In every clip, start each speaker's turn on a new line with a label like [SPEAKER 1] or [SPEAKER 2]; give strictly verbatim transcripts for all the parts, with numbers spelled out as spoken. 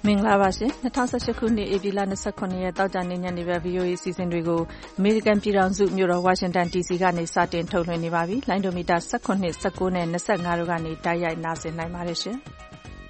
[SPEAKER 1] မင်္ဂလာပါရှင်၂၀၁၈ခုနှစ်ဧပြီလ၂၇ရက်တောက်ကြနေ့ညနေပဲ ဗီအိုအေ စီစဉ်တွေကိုအမေရိကန်ပြည်ထောင်စုမြို့တော်ဝါရှင်တန် ဒီစီကနေစတင်ထုတ်လွှင့်နေပါပြီ။လိုင်းဒိုမီတာ၁၇ ၁၉နဲ့၂၅တို့ကနေတိုက်ရိုက်နားဆင်နိုင်ပါတယ်ရှင်။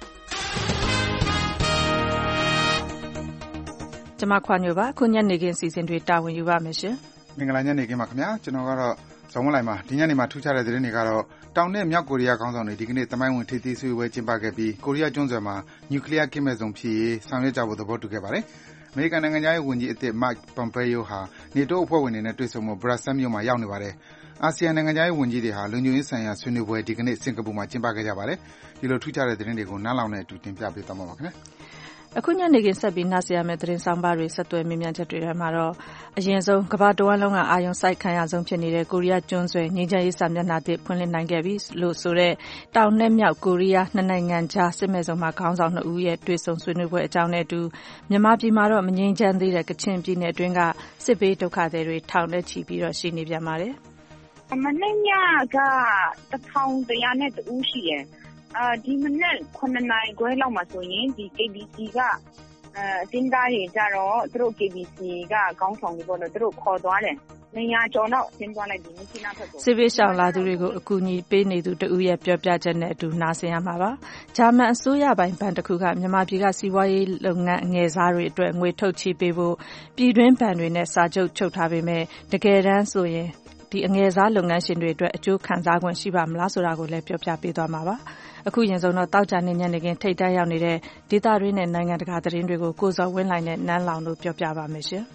[SPEAKER 1] ကျွန်မခွာညိုပါခုညနေခင်းစီစဉ်တွေတာဝန်ယူပါမယ်ရှင်
[SPEAKER 2] ။မင်္ဂလာညနေခင်းပါခင်ဗျာကျွန်တော်ကတော့ဇော်မလိုက်ပါဒီညနေမှာထူးခြားတဲ့သတင်းတွေကတော့တောင်နဲ့မြောက်ကိုရီးယားခေါင်းဆောင်တွေဒီကနေ့သမိုင်းဝင်ထိပ်သီးဆွေးနွေးပွဲကျင်းပခဲ့ပြီးကိုရီးယားကျွန်းဆွယ်မှာနျူကလ িয়ার ကင်းမဲ့ဇုံဖြစ်ရေးဆောင်ရွက်ကြဖို့သဘောတူခဲ့ပါတယ်။အမေရိကန်နိုင်ငံသားရေးဝန်ကြီးအသစ် Mike Pompeo ဟာနေတိုးအဖွဲ့ဝင်တွေနဲ့တွေ့ဆုံဖို့ Brussels မြို့မှာရောက်နေပါတယ်။အာဆီယံနိုင်ငံသားရေးဝန်ကြီးတွေဟာလုံခြုံရေးဆိုင်ရာဆွေးနွေးပွဲဒီကနေ့စင်ကာပူမှာကျင်းပခဲ့ကြပါတယ်။ဒီလိုထူးခြားတဲ့သတင်းတွေကိုနားလောင်နဲ့အတူတင်ပြပေးသွားမှာပါခင်ဗျာ။
[SPEAKER 1] အခုညနေခင်းဆက်ပြီးနားဆင်ရမယ့်သတင်းဆောင်ပါတွေဆက်သွယ်မြင်မြန်ချက်တွေထဲမှာတော့အရင်ဆုံးကမ္ဘာတဝန်းလုံးကအာရုံစိုက်ခံရဆုံးဖြစ်နေတဲ့ကိုရီးယားကျွန်းဆွယ်ငြိမ်းချမ်းရေးစာမျက်နှာသစ်ဖွင့်လှစ်နိုင်ခဲ့ပြီလို့ဆိုတဲ့တောင်နဲ့မြောက်ကိုရီးယားနှစ်နိုင်ငံကြားစစ်မဲ့ဇုံမှာခေါင်းဆောင်နှစ်ဦးရဲ့တွေ့ဆုံဆွေးနွေးပွဲအကြောင်းနဲ့အတူမြန်မာပြည်မှာတော့မငြိမ်းချမ်းသေးတဲ့ကချင်ပြည်နယ်အတွင်းကစစ်ဘေးဒုက္ခသည်တွေထောင်နဲ့ချီပြီးတော့ရှိနေပြန်ပါတယ်
[SPEAKER 3] ။မနေ့ညကတစ်ထောင်တရာနဲ့တူရှိတယ်။အာဒီမနေ့ခုနှစ်နာရီခွဲလောက်မှာဆိုရင်ဒီ ကေ ဘီ စီ ကအတင်းသားတွေကြတော့သူတို့ ကေ ဘီ စီ ကခေါင်းဆောင်တွေပေါ့နော်သူတို့ခေါ်သွားတယ်။နေရာကျော်တော့ဆင်းသွားလိုက်ပြီမြစ်ကြီးနားဘက်ကို
[SPEAKER 1] စစ်ဘေးရှောင်လာသူတွေကိုအကူအညီပေးနေသူတဦးရဲ့ပြောပြချက်နဲ့အတူနားဆင်ရမှာပါ။ဂျာမန်အစိုးရပိုင်းဘဏ်တစ်ခုကမြန်မာပြည်ကစီးပွားရေးလုပ်ငန်းအငယ်စားတွေအတွက်ငွေထုတ်ချေးပေးဖို့ပြည်တွင်းဘဏ်တွေနဲ့စာချုပ်ချုပ်ထားပေမဲ့တကယ်တမ်းဆိုရင်ဒီအငယ်စားလုပ်ငန်းရှင်တွေအတွက်အကျိုးခံစား권ရှိပါမလားဆိုတာကိုလည်းပြောပြပေးသွားမှာပါ။အခုရင်ဆုံးတော့တောက်ကြနေညနေခင်းထိတ်တန့်ရောက်နေတဲ့ဒေသတွင်းနဲ့နိုင်ငံတကာသတင်းတွေကိုကိုစော်ဝင်းလှိုင်နဲ့နန်းလောင်တို့ပြောပြပါမယ်ရှင်။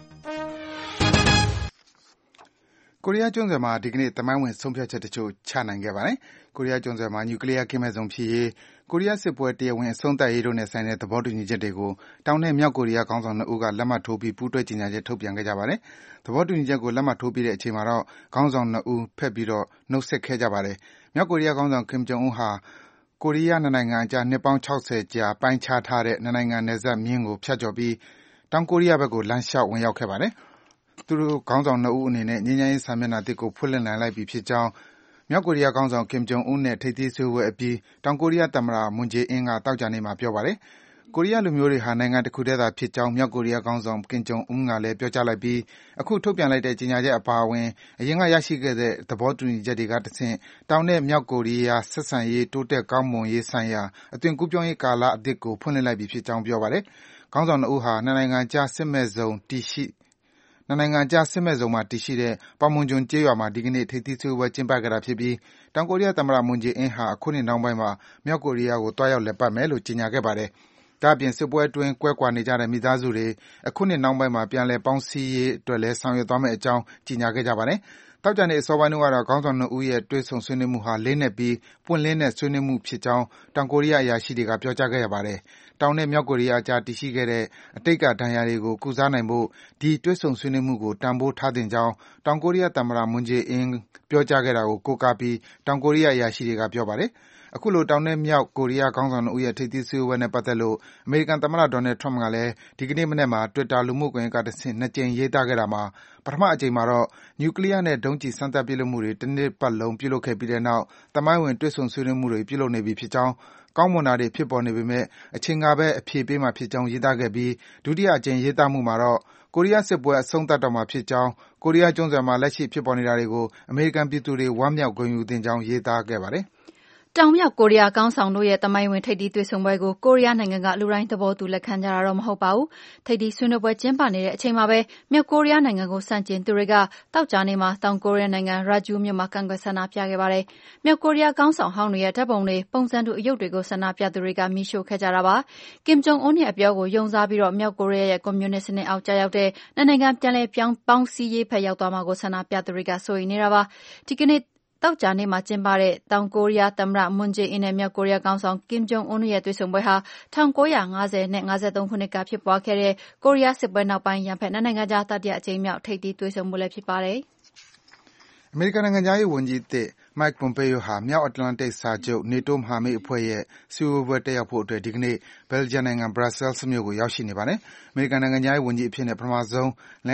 [SPEAKER 2] ကိုရီးယားကျွန်းဆွယ်မှာဒီကနေ့သမိုင်းဝင်ဆုံးဖြတ်ချက်တချို့ချနိုင်ခဲ့ပါတယ်။ကိုရီးယားကျွန်းဆွယ်မှာနျူကလ িয়ার ကင်းမဲ့ဇုံဖြစ်ရေးကိုရီးယားစစ်ပွဲတရားဝင်အဆုံးသတ်ရေးတို့နဲ့ဆိုင်တဲ့သဘောတူညီချက်တွေကိုတောင်နဲ့မြောက်ကိုရီးယားခေါင်းဆောင်နှစ်ဦးကလက်မှတ်ထိုးပြီးပူးတွဲကြေညာချက်ထုတ်ပြန်ခဲ့ကြပါတယ်။သဘောတူညီချက်ကိုလက်မှတ်ထိုးပြီးတဲ့အချိန်မှာတော့ခေါင်းဆောင်နှစ်ဦးဖက်ပြီးတော့နှုတ်ဆက်ခဲ့ကြပါတယ်။မြောက်ကိုရီးယားခေါင်းဆောင် Kim Jong Un ဟာကိုရီးယားနှစ်နိုင်ငံအကြားနှစ်ပေါင်း၆၀ကြာပိုင်းခြားထားတဲ့နှစ်နိုင်ငံနယ်စပ်မျဉ်းကိုဖြတ်ကျော်ပြီးတောင်ကိုရီးယားဘက်ကိုလမ်းလျှောက်ဝင်ရောက်ခဲ့ပါတယ်။သူတို့ခေါင်းဆောင်နှစ်ဦးအနေနဲ့ငြိမ်းချမ်းရေးစာမျက်နှာသစ်ကိုဖွင့်လှစ်နိုင်လိုက်ပြီဖြစ်ကြောင်းမြောက်ကိုရီးယားခေါင်းဆောင် Kim Jong Un နဲ့ထိပ်သီးဆွေးနွေးပွဲအပြီးတောင်ကိုရီးယားသမ္မတ Moon Jae-in ကသောကြာနေ့မှာပြောပါတယ်။ကိုရီးယားလူမျိုးတွေဟာနိုင်ငံတစ်ခုတည်းသာဖြစ်ကြောင်းမြောက်ကိုရီးယားခေါင်းဆောင် Kim Jong Un ကလည်းပြောကြားလိုက်ပြီးအခုထုတ်ပြန်လိုက်တဲ့ကြေညာချက်အပါအဝင်အရင်ကရရှိခဲ့တဲ့သဘောတူညီချက်တွေကတဆင့်တောင်နဲ့မြောက်ကိုရီးယားဆက်ဆံရေးတိုးတက်ကောင်းမွန်ရေးဆိုင်ရာအသွင်ကူးပြောင်းရေးကာလအသစ်ကိုဖွင့်လှစ်လိုက်ပြီဖြစ်ကြောင်းပြောပါတယ်။ခေါင်းဆောင်နှစ်ဦးဟာနှစ်နိုင်ငံကြားစစ်မဲ့ဇုံတည်ရှိနှစ်နိုင်ငံကြားစစ်မဲ့ဇုံမှာတည်ရှိတဲ့ပေါမွန်ဂျွန်ကျေးရွာမှာဒီကနေ့ထိပ်သီးဆွေးနွေးပွဲကျင်းပခဲ့တာဖြစ်ပြီးတောင်ကိုရီးယားသမ္မတ Moon Jae-in ဟာအခုနှစ်နှောင်းပိုင်းမှာမြောက်ကိုရီးယားကိုတွားရောက်လည်ပတ်မယ်လို့ကြေညာခဲ့ပါတယ်။ဒါ့အပြင်စစ်ပွဲအတွင်းကွဲကွာနေကြတဲ့မိသားစုတွေအခုနှစ်နှောင်းပိုင်းမှာပြန်လည်ပေါင်းစည်းရေးအတွက်လည်းဆောင်ရွက်သွားမယ့်အကြောင်းကြေညာခဲ့ကြပါတယ်။တောက်ကြနေ့အစောပိုင်းတုန်းကတော့ခေါင်းဆောင်နှစ်ဦးရဲ့တွေ့ဆုံဆွေးနွေးမှုဟာလေးနက်ပြီးပွင့်လင်းတဲ့ဆွေးနွေးမှုဖြစ်ကြောင်းတောင်ကိုရီးယားအရာရှိတွေကပြောကြားခဲ့ကြပါတယ်။တောင်နဲ့မြောက်ကိုရီးယားအကြားတည်ရှိခဲ့တဲ့အတိတ်ကဒဏ်ရာတွေကိုကုစားနိုင်ဖို့ဒီတွေ့ဆုံဆွေးနွေးမှုကိုတန်ဖိုးထားသင့်ကြောင်းတောင်ကိုရီးယားသမ္မတ Moon Jae-in ပြောကြားခဲ့တာကိုကိုးကားပြီးတောင်ကိုရီးယားအရာရှိတွေကပြောပါတယ်။အခုလိုတောင်နဲ့မြောက်ကိုရီးယားခေါင်းဆောင်နှစ်ဦးရဲ့ထိပ်သီးဆွေးနွေးပွဲနဲ့ပတ်သက်လို့အမေရိကန်သမ္မတ Donald Trump ကလည်းဒီကနေ့မနက်မှာ Twitter လူမှုကွန်ရက်ကတဆင့်နှစ်ကြိမ်ရေးသားခဲ့တာမှာပထမအကြိမ်မှာတော့နျူကလ িয়ার နဲ့ဒုံးကျည်စမ်းသပ်ပစ်လွှတ်မှုတွေတနှစ်ပတ်လုံးပြုလုပ်ခဲ့ပြီးတဲ့နောက်သမိုင်းဝင်တွေ့ဆုံဆွေးနွေးမှုတွေပြုလုပ်နေပြီဖြစ်ကြောင်းကောင်းမွန်တာတွေဖြစ်ပေါ်နေပေမဲ့အချိန်ကပဲအဖြေပေးမှာဖြစ်ကြောင်းရေးသားခဲ့ပြီးဒုတိယအကြိမ်ရေးသားမှုမှာတော့ကိုရီးယားစစ်ပွဲအဆုံးသတ်တော့မှာဖြစ်ကြောင်းကိုရီးယားကျွန်းဆွယ်မှာလက်ရှိဖြစ်ပေါ်နေတာတွေကိုအမေရိကန်ပြည်သူတွေဝမ်းမြောက်ဂုဏ်ယူသင့်ကြောင်းရေးသားခဲ့ပါတယ်။
[SPEAKER 4] တောင်မြောက်ကိုရီးယားခေါင်းဆောင်တို့ရဲ့သမိုင်းဝင်ထိပ်သီးတွေ့ဆုံပွဲကိုကိုရီးယားနိုင်ငံကလူတိုင်းသဘောတူလက်ခံကြတာတော့မဟုတ်ပါဘူး။ထိပ်သီးဆွေးနွေးပွဲကျင်းပနေတဲ့အချိန်မှာပဲမြောက်ကိုရီးယားနိုင်ငံကိုဆန့်ကျင်သူတွေကတောက်ကြနေ့မှာတောင်ကိုရီးယားနိုင်ငံရာဂျူးမြို့မှာကန့်ကွက်ဆန္ဒပြခဲ့ပါတယ်။မြောက်ကိုရီးယားခေါင်းဆောင်ဟောင်းတွေရဲ့ဓာတ်ပုံတွေပုံစံတူအရုပ်တွေကိုဆန္ဒပြသူတွေကမီးရှို့ခဲ့ကြတာပါ။ Kim Jong Un ရဲ့အပြောကိုယုံစားပြီးတော့မြောက်ကိုရီးယားရဲ့ကွန်မြူနစ်စနစ်အောက်ကျရောက်တဲ့နှစ်နိုင်ငံပြန်လည်ပြောင်းပေါင်းစည်းရေးဖက်ရောက်သွားမှာကိုဆန္ဒပြသူတွေကစိုးရိမ်နေတာပါ။ဒီကနေ့သောကြာနေ့မှာကျင်းပတဲ့တောင်ကိုရီးယားသမ္မတ Moon Jae-in နဲ့မြောက်ကိုရီးယားခေါင်းဆောင် Kim Jong Un ရဲ့တွေ့ဆုံပွဲဟာ၁၉၅၀နဲ့၅၃ခုနှစ်ကဖြစ်ပွားခဲ့တဲ့ကိုရီးယားစစ်ပွဲနောက်ပိုင်းရန်ဖက်နှစ်နိုင်ငံကြားတတိယအကြိမ်မြောက်ထိပ်သီးတွေ့ဆုံမှုလည်းဖြစ်ပါတယ်
[SPEAKER 2] ။အမေရိကန်နိုင်ငံသားရေးဝန်ကြီးအသစ် Mike Pompeo ဟာမြောက်အတ္တလန္တိတ်စာချုပ် NATO မဟာမိတ်အဖွဲ့ရဲ့စည်းဝေးပွဲတက်ရောက်ဖို့အတွက်ဒီကနေ့ Belgium နိုင်ငံ Brussels မြို့ကိုရောက်ရှိနေပါတယ်။အမေရိကန်နိုင်ငံသားရေးဝန်ကြီးအဖြစ်နဲ့ပထမဆုံး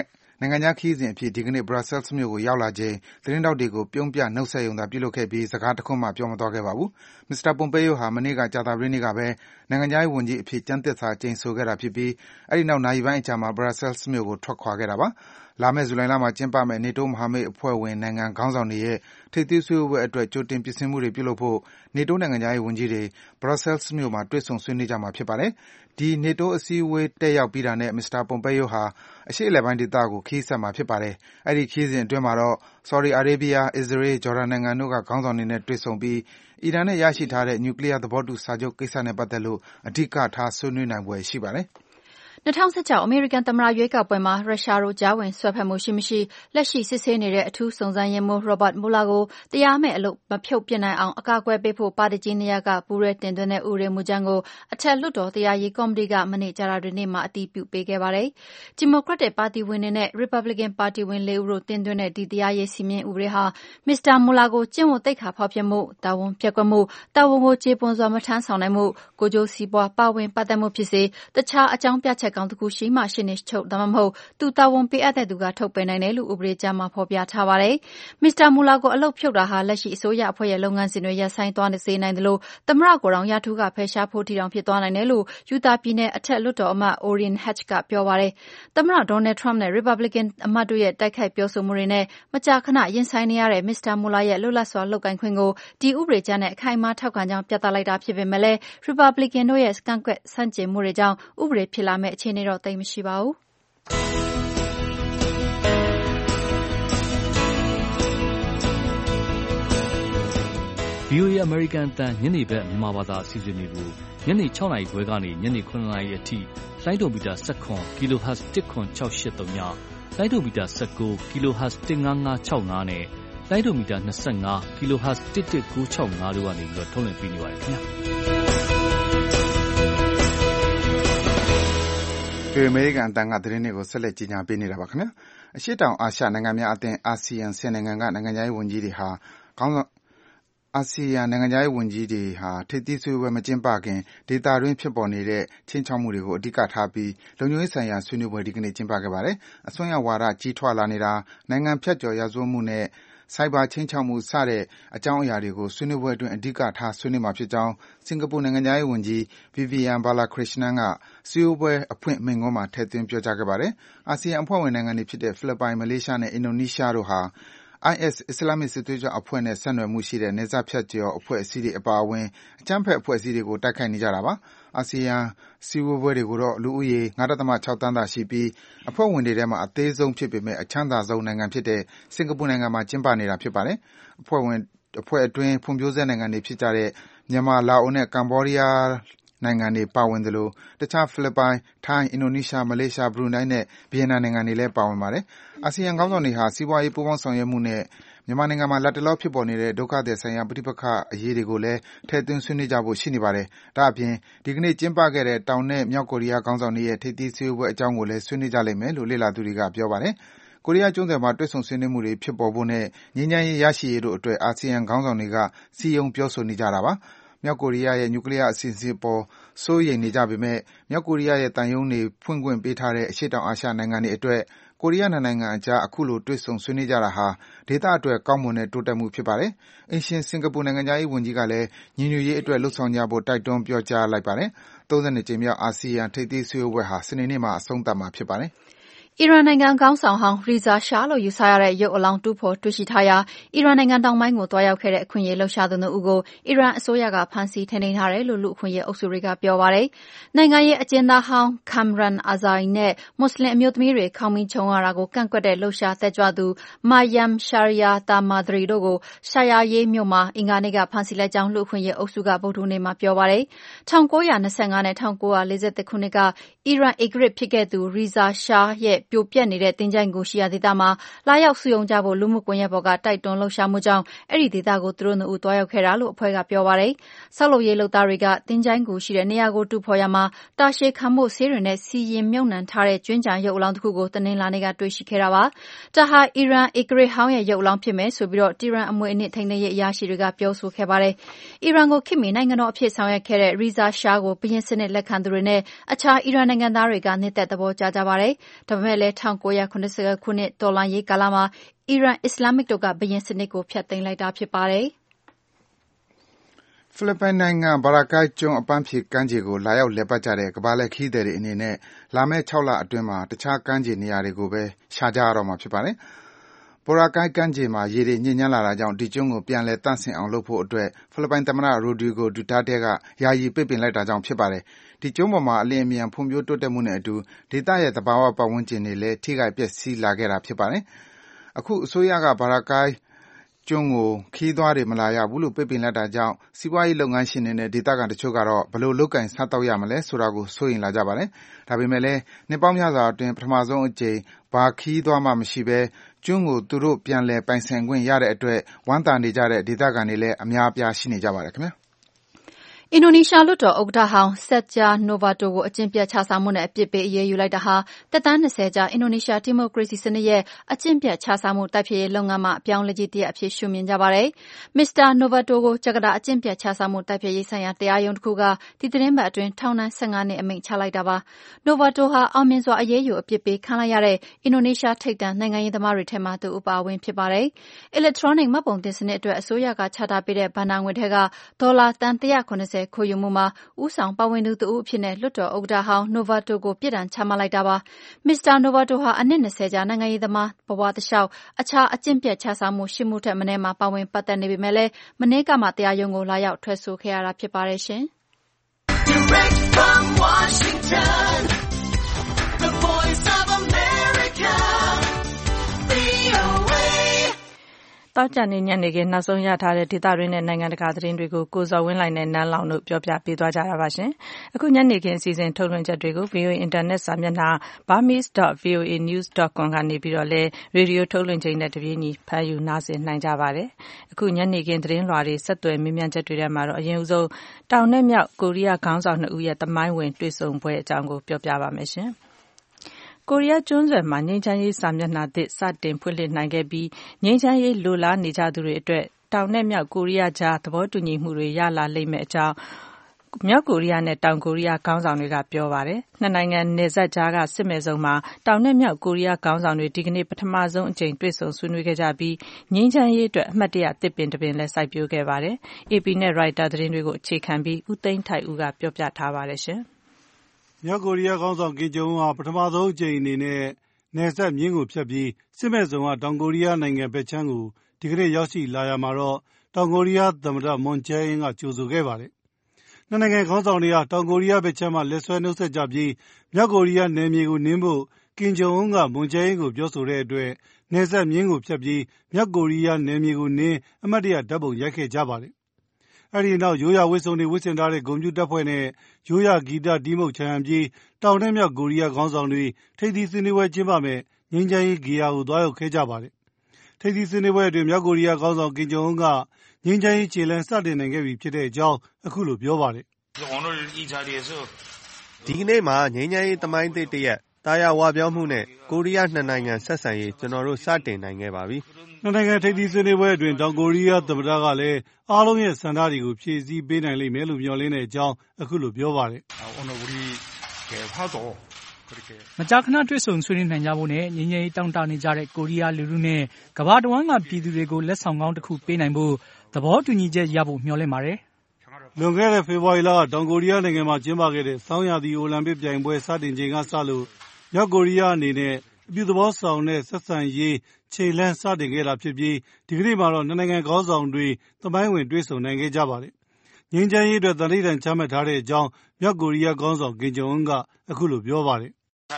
[SPEAKER 2] နိုင်ငံခြားခရီးစဉ်အဖြစ်ဒီကနေ့ Brussels မြို့ကိုရောက်လာချိန်သတင်းထောက်တွေကိုပြုံးပြနှုတ်ဆက်ရုံသာပြုလုပ်ခဲ့ပြီးစကားတခွန်းမှပြောမသွားခဲ့ပါဘူး။ မစ္စတာ Pompeo ဟာမနေ့ကကြာသပတေးနေ့ကပဲနိုင်ငံခြားရေးဝန်ကြီးအဖြစ်ကျမ်းသစ္စာကျိန်ဆိုခဲ့တာဖြစ်ပြီးအဲဒီနောက်နာရီပိုင်းအကြာမှာ Brussels မြို့ကိုထွက်ခွာခဲ့တာပါ။လာမယ့်ဇူလိုင်လမှာကျင်းပမယ့် NATO မဟာမိတ်အဖွဲ့ဝင်နိုင်ငံခေါင်းဆောင်တွေရဲ့ထိပ်သီးစည်းဝေးပွဲအတွက်ကြိုတင်ပြင်ဆင်မှုတွေပြုလုပ်ဖို့ NATO နိုင်ငံခြားရေးဝန်ကြီးတွေ Brussels မြို့မှာတွေ့ဆုံဆွေးနွေးကြမှာဖြစ်ပါတယ်။ဒီ NATO အစည်းအဝေးတက်ရောက်ပြီးတာနဲ့ မစ္စတာ Pompeo ဟာအရှေ့အလယ်ပိုင်းဒေသကိုခရီးဆက်မှာဖြစ်ပါတယ်။အဲဒီခရီးစဉ်အတွင်းမှာတော့ Saudi Arabia, Israel, Jordan နိုင်ငံတို့ကခေါင်းဆောင်တွေနဲ့တွေ့ဆုံပြီးအီရန်နဲ့ရရှိထားတဲ့နျူကလ িয়ার သဘောတူစာချုပ်ကိစ္စနဲ့ပတ်သက်လို့အဓိကထားဆွေးနွေးနိုင်ဖွယ်ရှိပါတယ်။
[SPEAKER 4] ၂၀၁၆အမေရိကန်သမ္မတရွေးကောက်ပွဲမှာရုရှားတို့ကြားဝင်စွက်ဖက်မှုရှိမရှိလက်ရှိစစ်ဆေးနေတဲ့အထူးစုံစမ်းရေးမှူး Robert Mueller ကိုတရားမဲ့အလုပ်မဖြုတ်ပစ်နိုင်အောင်အကာအကွယ်ပေးဖို့ပါတီကြီးနှစ်ရပ်ကပူးတွဲတင်သွင်းတဲ့ဥပဒေမူကြမ်းကိုအထက်လွှတ်တော်တရားရေးကော်မတီကမနေ့ကြာသပတေးနေ့မှာအတည်ပြုပေးခဲ့ပါတယ်။ဒီမိုကရက်တစ်ပါတီဝင်တွေနဲ့ရီပတ်ဘလစ်ကန်ပါတီဝင်လေးဦးတို့တင်သွင်းတဲ့ဒီတရားရေးစည်းမျဉ်းဥပဒေဟာမစ္စတာ Mueller ကိုကျင့်ဝတ်သိက္ခာဖောက်ဖျက်မှု၊တာဝန်ပျက်ကွက်မှု၊တာဝန်ကိုကျေပွန်စွာမထမ်းဆောင်နိုင်မှု၊ကိုယ်ကျိုးစီးပွားပါဝင်ပတ်သက်မှုဖြစ်စေတခြားအကြောင်းပြချက်ကောင်းတစ်ခုရှိမှရှေ့နေချုပ်ဒါမှမဟုတ်သူတာဝန်ပေးအပ်တဲ့သူကထုတ်ပယ်နိုင်တယ်လို့ဥပဒေကြမ်းမှာဖော်ပြထားပါတယ်။မစ္စတာ Mueller ကိုအလုပ်ဖြုတ်တာဟာလက်ရှိအစိုးရအဖွဲ့ရဲ့လုပ်ငန်းစဉ်တွေရပ်ဆိုင်းသွားစေနိုင်တယ်လို့သမ္မတကိုယ်တိုင်ရာထူးကဖယ်ရှားဖို့ထိတောင်ဖြစ်သွားနိုင်တယ်လို့ Utah ပြည်နယ်အထက်လွှတ်တော်အမတ် Orrin Hatch ကပြောပါတယ်။သမ္မတ Donald Trump နဲ့ Republican အမတ်တို့ရဲ့တိုက်ခိုက်ပြောဆိုမှုတွေနဲ့မကြာခဏရင်ဆိုင်နေရတဲ့မစ္စတာ Mueller ရဲ့လွတ်လပ်စွာလုပ်ကိုင်ခွင့်ကိုဒီဥပဒေကြမ်းနဲ့အခိုင်အမာထောက်ခံကြောင်းပြသလိုက်တာဖြစ်ပေမဲ့လည်း Republican တို့ရဲ့ကန့်ကွက်ဆန့်ကျင်မှုတွေကြောင့်ဥပဒေဖြစ်လာမယ့်အခြေအနေတော့သိပ်မရှိပါဘူး။
[SPEAKER 5] ဗွီအိုအေ အမေရိကန်အသံညနေဘက်မြန်မာဘာသာအစီအစဉ်တွေကိုညနေ၆နာရီခွဲကနေညနေ၇နာရီအထိလိုင်းဒိုမီတာ၁၇ kHz ၁၇၆၈၃ညလိုင်းဒိုမီတာ၁၉ kHz ၁၅၅၆၅နဲ့လိုင်းဒိုမီတာ၂၅ kHz ၁၁၉၆၅တို့ကနေပြီးတော့ထုတ်လွှင့်ပေးနေပါတယ်ခင်ဗျာ
[SPEAKER 2] ဒီအမေရိကန်အတန်ကသတင်းတွေကိုဆက်လက်ကြီးညာပေးနေတာပါခင်ဗျာအရှေ့တောင်အာရှနိုင်ငံများအသင်းအာဆီယံဆယ်နိုင်ငံကနိုင်ငံခြားရေးဝန်ကြီးတွေဟာခေါင်းဆောင်အာဆီယံနိုင်ငံခြားရေးဝန်ကြီးတွေဟာထိပ်သီးဆွေးနွေးပွဲမကျင်းပခင်ဒေသတွင်းဖြစ်ပေါ်နေတဲ့ချင်းချောက်မှုတွေကိုအဓိကထားပြီးလုံခြုံရေးဆိုင်ရာဆွေးနွေးပွဲဒီကနေ့ကျင်းပခဲ့ပါတယ်။အစွန်းရောက်ဝါဒကြီးထွားလာနေတာနိုင်ငံဖြတ်ကျော်ရာဇဝတ်မှုနဲ့ဆိုက်ဘာချင်းချောက်မှုစတဲ့အကြောင်းအရာတွေကိုဆွေးနွေးပွဲအတွင်းအဓိကထားဆွေးနွေးမှာဖြစ်ကြောင်းစင်ကာပူနိုင်ငံခြားရေးဝန်ကြီး Vivian Balakrishnan ကစည်းဝေးပွဲအဖွင့်မိန့်ခွန်းမှာထည့်သွင်းပြောကြားခဲ့ပါတယ်။အာဆီယံအဖွဲ့ဝင်နိုင်ငံတွေဖြစ်တဲ့ဖိလစ်ပိုင်၊မလေးရှားနဲ့အင်ဒိုနီးရှားတို့ဟာI S အစ္စလာမ်မစ်စစ်သွေးကြွအဖွဲ့နဲ့ဆက်နွယ်မှုရှိတဲ့နယ်စပ်ဖြတ်ကျော်အဖွဲ့အစည်းတွေအပါအဝင်အကြမ်းဖက်အဖွဲ့အစည်းတွေကိုတိုက်ခိုက်နေကြတာပါ။အာဆီယံစည်းဝေးပွဲတွေကိုတော့လူဦးရေ ၅.၆ သန်းသာရှိပြီးအဖွဲ့ဝင်တွေထဲမှာအသေးဆုံးဖြစ်ပေမဲ့အချမ်းသာဆုံးနိုင်ငံဖြစ်တဲ့စင်ကာပူနိုင်ငံမှာကျင်းပနေတာဖြစ်ပါတယ်။အဖွဲ့ဝင်အဖွဲ့အတွင်းဖွံ့ဖြိုးဆဲနိုင်ငံတွေဖြစ်ကြတဲ့မြန်မာ၊လာအိုနဲ့ကမ္ဘောဒီးယားနိုင်ငံတွေပါဝင်သလိုတခြားဖိလစ်ပိုင်၊ထိုင်း၊အင်ဒိုနီးရှား၊မလေးရှား၊ဘရူနိုင်းနဲ့ဗီယက်နမ်နိုင်ငံတွေလည်းပါဝင်ပါတယ်။အာဆီယံခေါင်းဆောင်တွေဟာစီးပွားရေးပူးပေါင်းဆောင်ရွက်မှုနဲ့မြန်မာနိုင်ငံမှာလတ်တလောဖြစ်ပေါ်နေတဲ့ဒုက္ခသည်ဆိုင်ရာပဋိပက္ခအရေးတွေကိုလည်းထည့်သွင်းဆွေးနွေးကြဖို့ရှိနေပါတယ်။ဒါ့အပြင်ဒီကနေ့ကျင်းပခဲ့တဲ့တောင်နဲ့မြောက်ကိုရီးယားခေါင်းဆောင်တွေရဲ့ထိပ်သီးစည်းဝေးပွဲအကြောင်းကိုလည်းဆွေးနွေးကြလိမ့်မယ်လို့လေ့လာသူတွေကပြောပါတယ်။ကိုရီးယားကျွန်းဆွယ်မှာတွေ့ဆုံဆွေးနွေးမှုတွေဖြစ်ပေါ်ဖို့နဲ့ငြိမ်းချမ်းရေးရရှိရေးတို့အတွက်အာဆီယံခေါင်းဆောင်တွေကစည်းရုံးပြောဆိုနေကြတာပါ။မြောက်ကိုရီးယားရဲ့နျူကလ িয়ার အစီအစဉ်အပေါ်စိုးရိမ်နေကြပေမဲ့မြောက်ကိုရီးယားရဲ့သံရုံးတွေဖွင့်ခွင့်ပေးထားတဲ့အရှေ့တောင်အာရှနိုင်ငံတွေအတွက်ကိုရီးယားနှစ်နိုင်ငံအကြားအခုလိုတွေ့ဆုံဆွေးနွေးကြတာဟာဒေသအတွက်ကောင်းမွန်တဲ့တိုးတက်မှုဖြစ်ပါတယ်။အိမ်ရှင်စင်ကာပူနိုင်ငံခြားရေးဝန်ကြီးကလည်းညီညွတ်ရေးအတွက်လုပ်ဆောင်ကြဖို့တိုက်တွန်းပြောကြားလိုက်ပါတယ်။၃၂ကြိမ်မြောက်အာဆီယံထိပ်သီးစည်းဝေးပွဲဟာစနေနေ့မှာအဆုံးသတ်မှာဖြစ်ပါတယ်။
[SPEAKER 4] အီရန်နိုင်ငံခေါင်းဆောင်ဟောင်း Reza Shah လို့ယူဆရတဲ့ရုပ်အလောင်းတူးဖော်တွေ့ရှိထားရာအီရန်နိုင်ငံတောင်ပိုင်းကိုသွားရောက်ခဲ့တဲ့အခွင့်အရေးလှုပ်ရှားသူနှစ်ဦးကိုအီရန်အစိုးရကဖမ်းဆီးထိန်းသိမ်းထားတယ်လို့လူ့အခွင့်အရေးအုပ်စုတွေကပြောပါတယ်။နိုင်ငံရေးအကျဉ်းသားဟောင်း Kamran Azai နဲ့မွတ်ဆလင်အမျိုးသမီးတွေခေါင်းမီးခြုံရတာကိုကန့်ကွက်တဲ့လှုပ်ရှားတက်ကြွသူ Maryam Sharia Tahmadri တို့ကိုရှာယာရေးမြို့မှာအင်္ဂါနေ့ကဖမ်းဆီးလိုက်ကြောင်းလူ့အခွင့်အရေးအုပ်စုကဗုဒ္ဓဟူးနေ့မှာပြောပါတယ်။၁၉၂၅နဲ့၁၉၄၁ခုနှစ်ကအီရန်ဧကရာဇ်ဖြစ်ခဲ့သူ Reza Shah ရဲ့ပြိုပျက်နေတဲ့သင်္ချိုင်းကိုရှိရာဒေသမှာလာရောက်စုရုံးကြဖို့လူမှုကွန်ရက်ပေါ်ကတိုက်တွန်းလှုပ်ရှားမှုကြောင့်အဲဒီဒေသကိုသူတို့နှစ်ဦးသွားရောက်ခဲ့တာလို့အဖွဲ့ကပြောပါတယ်။ဆောက်လုပ်ရေးလုပ်သားတွေကသင်္ချိုင်းကိုရှိတဲ့နေရာကိုတူဖော်ရမှာတာရှည်ခံဖို့ဆေးတွေနဲ့စီရင်မြုပ်နှံထားတဲ့ကျွင်းကြံရုပ်အလောင်းတစ်ခုကိုတနင်္လာနေ့ကတွေ့ရှိခဲ့တာပါ။ဒါဟာအီရန်ဧကရာဇ်ဟောင်းရဲ့ရုပ်အလောင်းဖြစ်မယ်ဆိုပြီးတီရန်အမွေအနှစ်ထိန်းသိမ်းရေးအရာရှိတွေကပြောဆိုခဲ့ပါတယ်။အီရန်ကိုခေတ်မီနိုင်ငံတော်အဖြစ်ဆောင်ရွက်ခဲ့တဲ့ Reza Shah ကိုဘုရင်စနစ်လက်ခံသူတွေနဲ့အခြားအီရန်နိုင်ငံသားတွေကနှစ်သက်သဘောကျကြပါတယ်။ဒါပေမဲ့မဲ့လည်း၁၉၇၀ခုနှစ်တော်လှန်ရေးကာလမှာအီရန်အစ္စလာမစ်တို့ကဘုရင်စနစ်ကိုဖျက်သိမ်းလိုက်တာဖြစ်ပါတယ်။
[SPEAKER 2] ဖိလစ်ပိုင်နိုင်ငံ Boracay ကျွန်းအပန်းဖြေကမ်းခြေကိုလာရောက်လည်ပတ်ကြတဲ့ကမ္ဘာလှည့်ခရီးသည်တွေအနေနဲ့လာမယ့်၆လအတွင်းမှာတခြားကမ်းခြေနေရာတွေကိုပဲရှာကြရတော့မှာဖြစ်ပါတယ်။ Boracay ကမ်းခြေမှာရေတွေညစ်ညမ်းလာတာကြောင့်ဒီကျွန်းကိုပြန်လည်သန့်စင်အောင်လုပ်ဖို့အတွက်ဖိလစ်ပိုင်သမ္မတ Rodrigo Duterte ကယာယီပိတ်ပင်လိုက်တာကြောင့်ဖြစ်ပါတယ်။ဒီကျွန်းပေါ်မှာအလျင်အမြန်ဖွံ့ဖြိုးတိုးတက်မှုနဲ့အတူဒေသရဲ့သဘာဝပတ်ဝန်းကျင်တွေလည်းထိခိုက်ပျက်စီးလာခဲ့တာဖြစ်ပါတယ်။အခုအစိုးရက Boracay ကျွန်းကိုခရီးသွားတွေမလာရဘူးလို့ပိတ်ပင်လိုက်တာကြောင့်စီးပွားရေးလုပ်ငန်းရှင်တွေနဲ့ဒေသခံတချို့ကတော့ဘယ်လိုလုပ်ကိုင်စားသောက်ရမလဲဆိုတာကိုစိုးရိမ်လာကြပါတယ်။ဒါပေမဲ့လည်းနှစ်ပေါင်းများစွာအတွင်းပထမဆုံးအကြိမ်ဘာခရီးသွားမှမရှိဘဲကျွန်းကိုသူတို့ပြန်လည်ပိုင်ဆိုင်ခွင့်ရတဲ့အတွက်ဝမ်းသာနေကြတဲ့ဒေသခံတွေလည်းအများအပြားရှိနေကြပါတယ်ခင်ဗျာ။
[SPEAKER 4] အင်ဒိုနီးရှားလွှတ်တော်ဥက္ကဋ္ဌဟောင်း Setja Novato ကိုအကျင့်ပျက်ခြစားမှုနဲ့အပြစ်ပေးအရေးယူလိုက်တာဟာသက်တမ်း၂၀ကြာအင်ဒိုနီးရှားဒီမိုကရေစီစနစ်ရဲ့အကျင့်ပျက်ခြစားမှုတိုက်ဖျက်ရေးလုပ်ငန်းမှာအပြောင်းအလဲကြီးတစ်ရပ်အဖြစ်ရှုမြင်ကြပါတယ်။ မစ္စတာ Novato ကိုဂျကာတာအကျင့်ပျက်ခြစားမှုတိုက်ဖျက်ရေးဆိုင်ရာတရားရုံးတစ်ခုကဒီသီတင်းပတ်အတွင်းထောင်ဒဏ်၁၅နှစ်အမိန့်ချလိုက်တာပါ။ Novato ဟာအောင်မြင်စွာအရေးယူအပြစ်ပေးခံလိုက်ရတဲ့အင်ဒိုနီးရှားထိပ်တန်းနိုင်ငံရေးသမားတွေထဲမှာသူအပါအဝင်ဖြစ်ပါတယ်။ အီလက်ထရောနစ်မှတ်ပုံတင်စနစ်အတွက်အစိုးရကချထားပေးတဲ့ဘဏ္ဍာငွေထဲကဒေါ်လာသန်း၁၇၀ခိုးယူမှုမှာဦးဆောင်ပါဝင်သူတဦးအဖြစ်လွှတ်တော်ဥက္ကဋ္ဌဟောင်း Novato ကိုပြစ်ဒဏ်ချမှတ်လိုက်တာပါ။ မစ္စတာ Novato ဟာအနှစ်၂၀ကြာနိုင်ငံရေးသမားဘဝတလျှောက်အခြားအကျင့်ပျက်ခြစားမှု၈မှုထက်မနည်းမှာပါဝင်ပတ်သက်နေပေမဲ့လည်းမနေ့ကမှတရားရုံးကိုလာရောက်ထွက်ဆိုခဲ့ရတာဖြစ်ပါတယ်ရှင်။ Direct from Washington, the voice of America,
[SPEAKER 1] သောကြာနေ့ညနေခင်းနောက်ဆုံးရထားတဲ့ဒေသတွင်းနဲ့နိုင်ငံတကာသတင်းတွေကိုကိုဇော်ဝင်းလှိုင်နဲ့နန်းလောင်တို့ပြောပြပေးသွားကြတာပါရှင်။အခုညနေခင်းအစီအစဉ်ထုတ်လွှင့်ချက်တွေကို ဗွီအိုအေ အင်တာနက်စာမျက်နှာ burmese dot v o a news dot com ကနေပြီးတော့လည်းရေဒီယိုထုတ်လွှင့်ချိန်နဲ့တပြေးညီဖမ်းယူနားဆင်နိုင်ကြပါတယ်။အခုညနေခင်းသတင်းလွှာတွေဆက်သွယ်မေးမြန်းချက်တွေထဲမှာတော့အရင်ဆုံးတောင်နဲ့မြောက်ကိုရီးယားခေါင်းဆောင်နှစ်ဦးရဲ့သမိုင်းဝင်တွေ့ဆုံပွဲအကြောင်းကိုပြောပြပါမယ်ရှင်။ကိုရီးယားကျွန်းဆွယ်မှာငြိမ်းချမ်းရေးစာမျက်နှာသစ်စတင်ဖွင့်လှစ်နိုင်ခဲ့ပြီးငြိမ်းချမ်းရေးလိုလားနေကြသူတွေအတွက်တောင်နဲ့မြောက်ကိုရီးယားကြားသဘောတူညီမှုတွေရလာလိမ့်မယ်အကြောင်းမြောက်ကိုရီးယားနဲ့တောင်ကိုရီးယားခေါင်းဆောင်တွေကပြောပါတယ်။နှစ်နိုင်ငံနယ်စပ်ကြားကစစ်မဲ့ဇုံမှာတောင်နဲ့မြောက်ကိုရီးယားခေါင်းဆောင်တွေဒီကနေ့ပထမဆုံးအကြိမ်တွေ့ဆုံဆွေးနွေးခဲ့ကြပြီးငြိမ်းချမ်းရေးအတွက်အမှတ်တရသစ်ပင်တစ်ပင်လည်းစိုက်ပျိုးခဲ့ပါတယ်။ အေပီနဲ့ Reuters သတင်းတွေကိုအခြေခံပြီးဦးသိန်းထိုက်ဦးကပြောပြထားပါတယ်ရှင်။
[SPEAKER 6] မြောက်ကိုရီးယားခေါင်းဆောင်ကင်ဂျုံအွန်းဟာပထမဆုံးအကြိမ်အနေနဲ့နယ်စပ်မျဉ်းကိုဖြတ်ပြီးစစ်မဲ့ဇုံကတောင်ကိုရီးယားနိုင်ငံဘက်ခြမ်းကိုဒီကနေ့ရောက်ရှိလာရမှာတော့တောင်ကိုရီးယားသမ္မတမွန်ဂျဲအင်းကကြိုဆိုခဲ့ပါတယ်။နှစ်နိုင်ငံခေါင်းဆောင်တွေဟာတောင်ကိုရီးယားဘက်ခြမ်းမှာလက်ဆွဲနှုတ်ဆက်ကြပြီးမြောက်ကိုရီးယားနယ်မြေကိုနင်းဖို့ကင်ဂျုံအွန်းကမွန်ဂျဲအင်းကိုပြောဆိုတဲ့အတွက်နယ်စပ်မျဉ်းကိုဖြတ်ပြီးမြောက်ကိုရီးယားနယ်မြေကိုနင်းအမှတ်တရဓာတ်ပုံရိုက်ခဲ့ကြပါတယ်။အဲဒီနောက်ရိုးရာဝတ်စုံတွေဝတ်ဆင်ထားတဲ့ဂုဏ်ပြုတပ်ဖွဲ့နဲ့ရိုးရာဂီတတီးမှုတ်ချမ်းပြီးတောင်နဲ့မြောက်ကိုရီးယားခေါင်းဆောင်တွေထိပ်သီးဆွေးနွေးပွဲကျင်းပမယ်ငြိမ်းချမ်းရေးဂေဟာကိုသွားရောက်ခဲ့ကြပါတယ်။ထိပ်သီးဆွေးနွေးပွဲအတွင်းမြောက်ကိုရီးယားခေါင်းဆောင်ကင်ဂျုံအွန်းကငြိမ်းချမ်းရေးခြေလှမ်းစတင်နိုင်ခဲ့ပြီဖြစ်တဲ့အကြောင်းအခုလိုပြောပါတယ်
[SPEAKER 7] ။ဒီကနေ့မှာငြိမ်းချမ်းရေးသမိုင်းသစ်တစ်ရပ်တာယာဝပြောင်းမှုနဲ့ကိုရီးယားနှစ်နိုင်ငံဆက်ဆံရေးကျွန်တော်တို့စတင်နိုင်ခဲ့ပါပြီ
[SPEAKER 6] ။နှစ်နိုင်ငံထိပ်သီးဆွေးနွေးပွဲအတွင်းတောင်ကိုရီးယားသမ္မတကလည်းအားလုံးရဲ့ဆန္ဒတွေကိုဖြည့်ဆည်းပေးနိုင်လိမ့်မယ်လို့မျှော်လင့်တဲ့အကြောင်းအခုလိုပြောပါတယ်
[SPEAKER 8] ။မကြာခဏတွေ့ဆုံဆွေးနွေးနိုင်ကြဖို့နဲ့ငြိမ်းချမ်းရေးတောင်းတနေကြတဲ့ကိုရီးယားလူထုနဲ့ကမ္ဘာတဝန်းကပြည်သူတွေကိုလက်ဆောင်ကောင်းတစ်ခုပေးနိုင်ဖို့သဘောတူညီချက်ရဖို့မျှော်လင့်ပါတယ်
[SPEAKER 6] ။လွန်ခဲ့တဲ့ဖေဖော်ဝါရီလကတောင်ကိုရီးယားနိုင်ငံမှာကျင်းပခဲ့တဲ့ဆောင်းရာသီအိုလံပစ်ပြိုင်ပွဲစတင်ချိန်ကစလို့မြောက်ကိုရီးယားအနေနဲ့အပြုသဘောဆောင်တဲ့ဆက်ဆံရေးခြေလှမ်းစတင်ခဲ့တာဖြစ်ပြီးဒီကနေ့မှာတော့နှစ်နိုင်ငံခေါင်းဆောင်တွေသမိုင်းဝင်တွေ့ဆုံနိုင်ခဲ့ကြပါတယ်။ငြိမ်းချမ်းရေးအတွက်သန္နိဋ္ဌာန်ချမှတ်ထားတဲ့အကြောင်းမြောက်ကိုရီးယားခေါင်းဆောင်ကင်ဂျုံအွန်းကအခုလိုပြောပါတယ်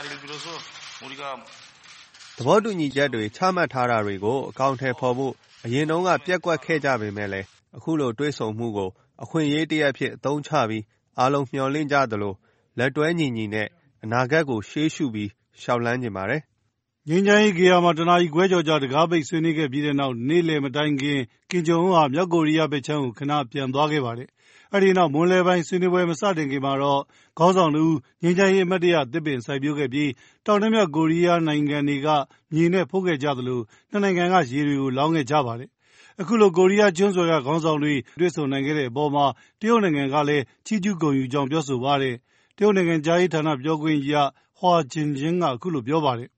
[SPEAKER 7] သဘောတူညီချက်တွေချမှတ်ထားတာတွေကိုအကောင်အထည်ဖော်ဖို့အရင်တုန်းကပျက်ကွက်ခဲ့ကြပေမဲ့လည်းအခုလိုတွေ့ဆုံမှုကိုအခွင့်အရေးတစ်ရပ်ဖြစ်အသုံးချပြီးအားလုံးမျှော်လင့်ကြသလိုလက်တွဲညီညီနဲ့အနာဂတ်ကိုရှေးရှုပြီးရှောက်လန်းကြပါတယ်
[SPEAKER 6] ။ငြိမ်းချမ်းရေးဂေဟာမှာတနာရီခွဲကျော်ကြာတကားပိတ်ဆွေးနွေးခဲ့ပြီးတဲ့နောက်နေ့လယ်မတိုင်ခင်ကင်ဂျုံအွန်းဟာမြောက်ကိုရီးယားဘက်ခြမ်းကိုခဏပြန်သွားခဲ့ပါတယ်။အဲဒီနောက်မွန်းလွဲပိုင်းဆွေးနွေးပွဲမစတင်ခင်မှာတော့ခေါင်းဆောင်တို့ငြိမ်းချမ်းရေးအမှတ်တရသစ်ပင်စိုက်ပျိုးခဲ့ပြီးတောင်နဲ့မြောက်ကိုရီးယားနိုင်ငံတွေကမြေနဲ့ဖို့ခဲ့ကြသလိုနှစ်နိုင်ငံကရေတွေကိုလောင်းခဲ့ကြပါတယ်။အခုလိုကိုရီးယားကျွန်းဆွယ်ကခေါင်းဆောင်တွေတွေ့ဆုံနိုင်ခဲ့တဲ့အပေါ်မှာတရုတ်နိုင်ငံကလည်းချီးကျူးဂုဏ်ယူကြောင်းပြောဆိုပါတယ်။တရုတ်နိုင်ငံကြားရေးဌာနပြောခွင့်ရဟွာဂျင်ဂျင်းကအခုလိုပြောပါတယ်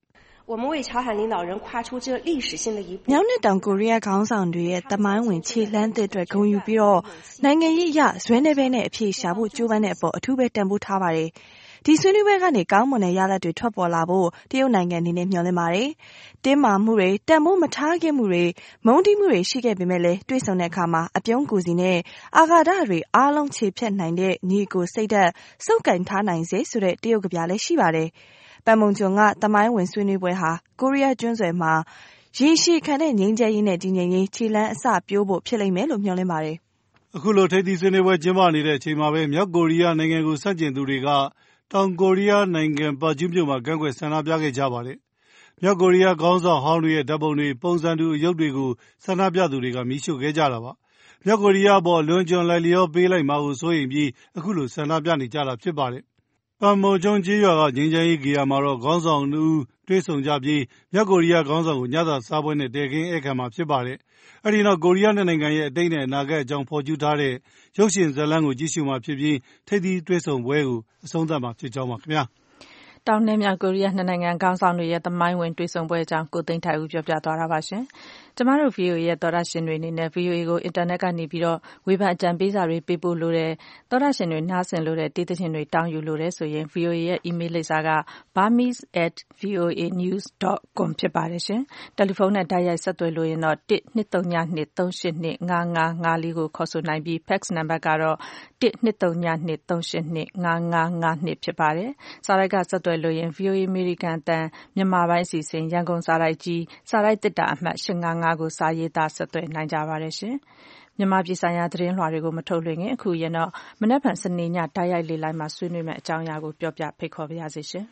[SPEAKER 9] 我们为朝鲜领导人跨出这历史性的一步。
[SPEAKER 10] မြောက်နဲ့တောင်ကိုရီးယားခေါင်းဆောင်တွေရဲ့တမိုင်းဝင်ခြေလှမ်းသစ်တွေဂုဏ်ယူပြီးတော့နိုင်ငံရေးအရဇွဲနေပဲနဲ့အဖြေရှာဖို့ကြိုးပမ်းတဲ့အပေါ်အထူးပဲတန်ဖိုးထားပါတယ်။ဒီဆွေးနွေးပွဲကနေကောင်းမွန်တဲ့ရလဒ်တွေထွက်ပေါ်လာဖို့တရုတ်နိုင်ငံအနေနဲ့မျှော်လင့်ပါတယ်။တင်းမာမှုတွေတန်ဖိုးမထားခဲ့မှုတွေမုန်းတီးမှုတွေရှိခဲ့ပေမဲ့လည်းတွေ့ဆုံတဲ့အခါမှာအပြုံးကူစီနဲ့အာဃာတတွေအားလုံးခြေဖြတ်နိုင်တဲ့ညီကိုစိတ်ဓာတ်စုပ်ကိုင်ထားနိုင်စေဆိုတဲ့တရုတ်ကဗျာလည်းရှိပါတယ်။ပန်မုံကျွန်းကတမိုင်းဝင်ဆွေးနွေးပွဲဟာကိုရီးယားကျွန်းဆွယ်မှာရေရှည်ခံတဲ့ငြိမ်းချမ်းရေးနဲ့တည်ငြိမ်ရေးခြေလှမ်းအစပျိုးဖို့ဖြစ်လိမ့်မယ်လို့မျှော်လင့်ပါတယ်
[SPEAKER 6] ။အခုလိုထိပ်သီးဆွေးနွေးပွဲကျင်းပနေတဲ့အချိန်မှာပဲမြောက်ကိုရီးယားနိုင်ငံကိုဆန့်ကျင်သူတွေကတောင်ကိုရီးယားနိုင်ငံပါကျူးမြို့မှာကန့်ကွက်ဆန္ဒပြခဲ့ကြပါတယ်။မြောက်ကိုရီးယားခေါင်းဆောင်ဟောင်းတွေရဲ့ဓာတ်ပုံတွေပုံစံတူအရုပ်တွေကိုဆန္ဒပြသူတွေကမီးရှို့ခဲ့ကြတာပါ။မြောက်ကိုရီးယားပေါ်လွန်ကျွံလိုက်လျောပေးလိုက်မှာကိုစိုးရိမ်ပြီးအခုလိုဆန္ဒပြနေကြတာဖြစ်ပါတယ်။ပန်မိုကျွန်းကျေးရွာကငြိမ်းချမ်းရေးဂေဟာမှာတော့ခေါင်းဆောင်နှစ်ဦးတွေ့ဆုံကြပြီးမြောက်ကိုရီးယားခေါင်းဆောင်ကိုညစာစားပွဲနဲ့တည်ခင်းဧည့်ခံမှာဖြစ်ပါတယ်။အဲဒီနောက်ကိုရီးယားနိုင်ငံရဲ့အတိတ်နဲ့အနာဂတ်အကြောင်းဖော်ကျူးထားတဲ့ရုပ်ရှင်ဇာတ်လမ်းကိုကြည့်ရှုမှာဖြစ်ပြီးထိပ်သီးတွေ့ဆုံပွဲကိုအဆုံးသတ်မှာဖြစ်ကြောင်းပါခင်ဗျာ
[SPEAKER 1] ။တောင်နဲ့မြောက်ကိုရီးယားနှစ်နိုင်ငံခေါင်းဆောင်တွေရဲ့သမိုင်းဝင်တွေ့ဆုံပွဲအကြောင်းကိုသိန်းထိုက်ဦးပြောပြသွားတာပါရှင်။ကျမတို့ ဗွီအိုအေ ရဲ့သောတရှင်တွေအနေနဲ့ ဗွီအိုအေ ကိုအင်တာနက်ကနေပြီးတော့ဝေဖန်အကြံပေးစာတွေပေးပို့လို့တဲ့သောတရှင်တွေနားဆင်လို့တဲ့တေးသချင်းတွေတောင်းယူလို့တဲ့ဆိုရင် ဗွီအိုအေ ရဲ့ email လိပ်စာက burmese at voanews dot com ဖြစ်ပါတယ်ရှင်။တယ်လီဖုန်းနဲ့တိုက်ရိုက်ဆက်သွယ်လို့ရင်တော့one two three two three eight two five five fourကိုခေါ်ဆိုနိုင်ပြီး fax number ကတော့one two three two three eight two five five fiveဖြစ်ပါတယ်။စာရိုက်ကဆက်သွယ်လို့ရင် ဗွီအိုအေ American အသံမြန်မာပိုင်းအစီအစဉ်ရန်ကုန်စာရိုက်ကြီးစာရိုက်တစ်တာအမှတ်eight five fiveကိုစာရေးသားဆက်သွယ်နိုင်ကြပါတယ်ရှင်။မြန်မာပြည်ဆိုင်ရာသတင်းလွှာတွေကိုမထုတ်လွှင့်ခင်အခုရင်တော့မနက်ဖြန်စနေညတိုက်ရိုက်လေလိုင်းမှာဆွေးနွေးမယ့်အကြောင်းအရာကိုပြောပြဖိတ်ခေါ်ပါရစေရှင်။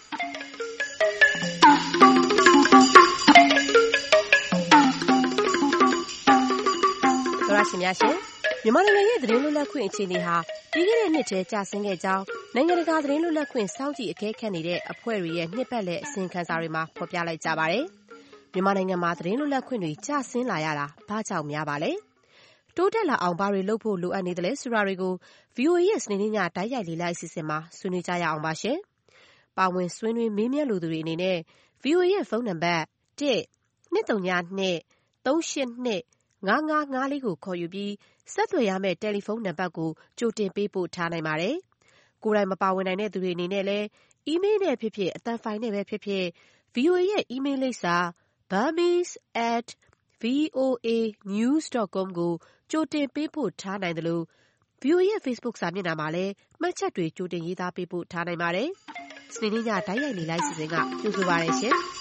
[SPEAKER 9] သောရရှိများရှင်မြန်မာနိုင်ငံရဲ့သတင်းလွတ်လပ်ခွင့်အခြေအနေဟာပြီးခဲ့တဲ့နှစ်ထဲကျဆင်းခဲ့ကြောင်းနိုင်ငံတကာသတင်းလွတ်လပ်ခွင့်စောင့်ကြည့်အကဲခတ်နေတဲ့အဖွဲ့တွေရဲ့နှစ်ပတ်လည်အစီရင်ခံစာတွေမှာဖော်ပြလိုက်ကြပါတယ်။မြန်မာနိုင်ငံမှာသတင်းလွတ်လပ်ခွင့်တွေကျဆင်းလာရတာဘာကြောင့်များပါလဲ။တိုးတက်လာအောင်ဘာတွေလုပ်ဖို့လိုအပ်နေတယ်လဲဆိုတာတွေကို ဗွီအိုအေ ရဲ့စနေနေ့ညတိုက်ရိုက်လေ့လာအစီအစဉ်မှာဆွေးနွေးကြရအောင်ပါရှင်။ပါဝင်ဆွေးနွေးမေးမြန်းလိုသူတွေအနေနဲ့ ဗွီအိုအေ ရဲ့ဖုန်းနံပါတ်one two three two three eight two five five five fourကိုခေါ်ယူပြီးဆက်သွယ်ရမယ့်တယ်လီဖုန်းနံပါတ်ကိုကြိုတင်ပေးပို့ထားနိုင်ပါတယ်။ကိုယ်တိုင်မပါဝင်နိုင်တဲ့သူတွေအနေနဲ့လည်းအီးမေးလ်နဲ့ဖြစ်ဖြစ်အသံဖိုင်နဲ့ပဲဖြစ်ဖြစ် ဗွီအိုအေ ရဲ့အီးမေးလ်လိပ်စာ burmese at voanews dot com ကိုကြိုတင်ပေးပို့ထားနိုင်တယ်လို့ ဗွီအိုအေ ရဲ့ Facebook စာမျက်နှာမှာလည်းမှတ်ချက်တွေကြိုတင်ရေးသားပေးပို့ထားနိုင်ပါတယ်။စနေနေ့ညတိုက်ရိုက်လေလိုက်စီစဉ်ကကြိုဆိုပါရရှင်။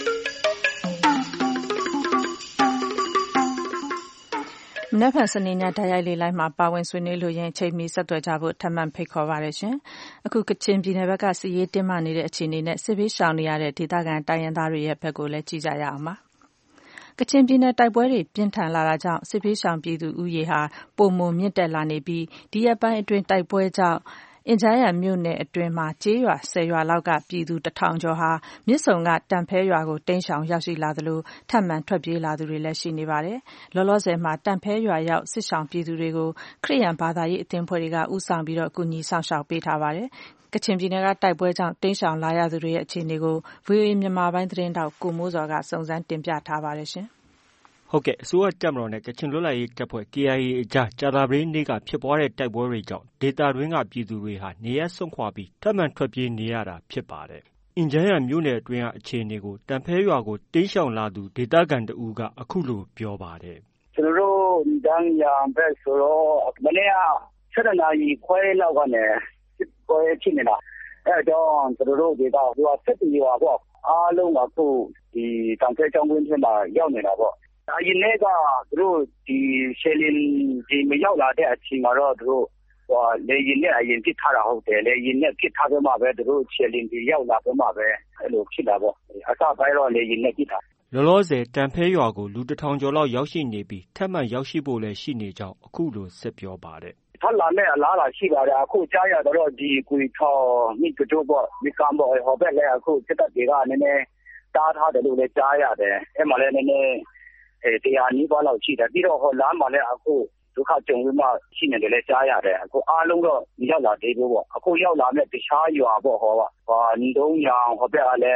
[SPEAKER 1] မနက်ဖြန်စနေညတိုက်ရိုက်လေလိုင်းမှာပါဝင်ဆွေးနွေးလို့ရင်ချိန်မီဆက်သွယ်ကြဖို့ထပ်မံဖိတ်ခေါ်ပါရရှင်။အခုကချင်ပြည်နယ်ဘက်ကစစ်ရေးတင်းမာနေတဲ့အခြေအနေနဲ့စစ်ဘေးရှောင်နေရတဲ့ဒေသခံတိုင်းရင်းသားတွေရဲ့ဘက်ကိုလည်းကြည့်ကြရအောင်ပါ။ကချင်ပြည်နယ်တိုက်ပွဲတွေပြင်းထန်လာတာကြောင့်စစ်ဘေးရှောင်ပြည်သူဦးရေဟာပိုမိုမြင့်တက်လာနေပြီးဒီရက်ပိုင်းအတွင်းတိုက်ပွဲကြောင့်အင်ဂျားယန်မြို့နယ်အတွင်းမှာကျေးရွာဆယ်ရွာလောက်ကပြည်သူတစ်ထောင်ကျော်ဟာမြစ်ဆုံကတန်ဖဲရွာကိုတိမ်းရှောင်ရောက်ရှိလာသလိုထပ်မံထွက်ပြေးလာသူတွေလည်းရှိနေပါတယ်။လောလောဆယ်မှာတန်ဖဲရွာရောက်စစ်ရှောင်ပြည်သူတွေကိုခရစ်ယာန်ဘာသာရေးအသင်းအဖွဲ့တွေကဦးဆောင်ပြီးတော့ကူညီဆောင်ရှောက်ပေးထားပါတယ်။ကချင်ပြည်နယ်ကတိုက်ပွဲကြောင့်တိမ်းရှောင်လာရသူတွေရဲ့အခြေအနေကို ဗွီအိုအေ မြန်မာပိုင်းသတင်းတောက်ကိုမိုးစော်ကစုံစမ်းတင်ပြထားပါတယ်ရှင်။
[SPEAKER 11] ဟုတ်ကဲ့အစိုးရတပ်မတော်နဲ့ကချင်လွတ်လပ်ရေးတပ်ဖွဲ့ K I A အကြားကြာသပတေးနေ့ကဖြစ်ပွားတဲ့တိုက်ပွဲတွေကြောင့်ဒေသတွင်းကပြည်သူတွေဟာနေရပ်စွန့်ခွာပြီးထပ်မံထွက်ပြေးနေရတာဖြစ်ပါတယ်။အင်ဂျန်းယန်မြို့နယ်အတွင်းကအခြေအနေကိုတန်ဖဲရွာကိုတိမ်းရှောင်လာသူဒေသခံတဦးကအခုလိုပြောပါတယ်
[SPEAKER 12] ။ကျွန်တော်တို့အင်ဂျန်းယန်ဘက်ဆိုတော့မနေ့ကsevenနာရီခွဲလောက်ကနေစစ်ပွဲဖြစ်နေတာ။အဲတော့ကျွန်တော်တို့ဒေသဟိုဆက်ပြီးရွာပေါ့အားလုံးကအခုဒီတန်ဖဲကျောင်းဝင်းထဲမှာရောက်နေတာပေါ့။အရင်နေ့ကသူတို့ဒီရှယ်လင်ဒီမရောက်လာတဲ့အချိန်မှာတော့သူတို့ဟိုလေရင်နဲ့အရင်ပြစ်ထားတာဟုတ်တယ်လေရင်နဲ့ပြစ်ထားတော့မှပဲသူတို့ရှယ်လင်ဒီရောက်လာတော့မှပဲအဲ့လိုဖြစ်တာပေါ့အစပိုင်းတော့လေရင်နဲ့ပြစ်တာ
[SPEAKER 11] လောလောဆယ်တန်ဖဲရွာကိုလူတစ်ထောင်ကျော်လောက်ရောက်ရှိနေပြီးထပ်မံရောက်ရှိဖို့လည်းရှိနေကြောင်းအခုလိုဆက်ပြောပါတယ်
[SPEAKER 12] ထပ်လာမဲ့အလားလာရှိပါတယ်အခုကြားရတော့ဒီကွေထော်မိကတိုးပေါ့မိကံပေါ့ဟောဘက်လည်းအခုစစ်တပ်တွေကနည်းနည်းတားထားတယ်လို့လည်းကြားရတယ်အဲ့မှာလည်းနည်းနည်းအဲတရားနီးပါးလောက်ရှိတယ်ပြီးတော့ဟောလမ်းမှာလည်းအခုဒုက္ခကြုံပြီးမှရှိနေတယ်လည်းကြားရတယ်အခုအားလုံးတော့ရောက်လာသေးဘူးပေါ့အခုရောက်လာမဲ့တခြားရွာပေါ့ဟောပါဟာနီတုံးရောင်ဟောဘက်ကလည်း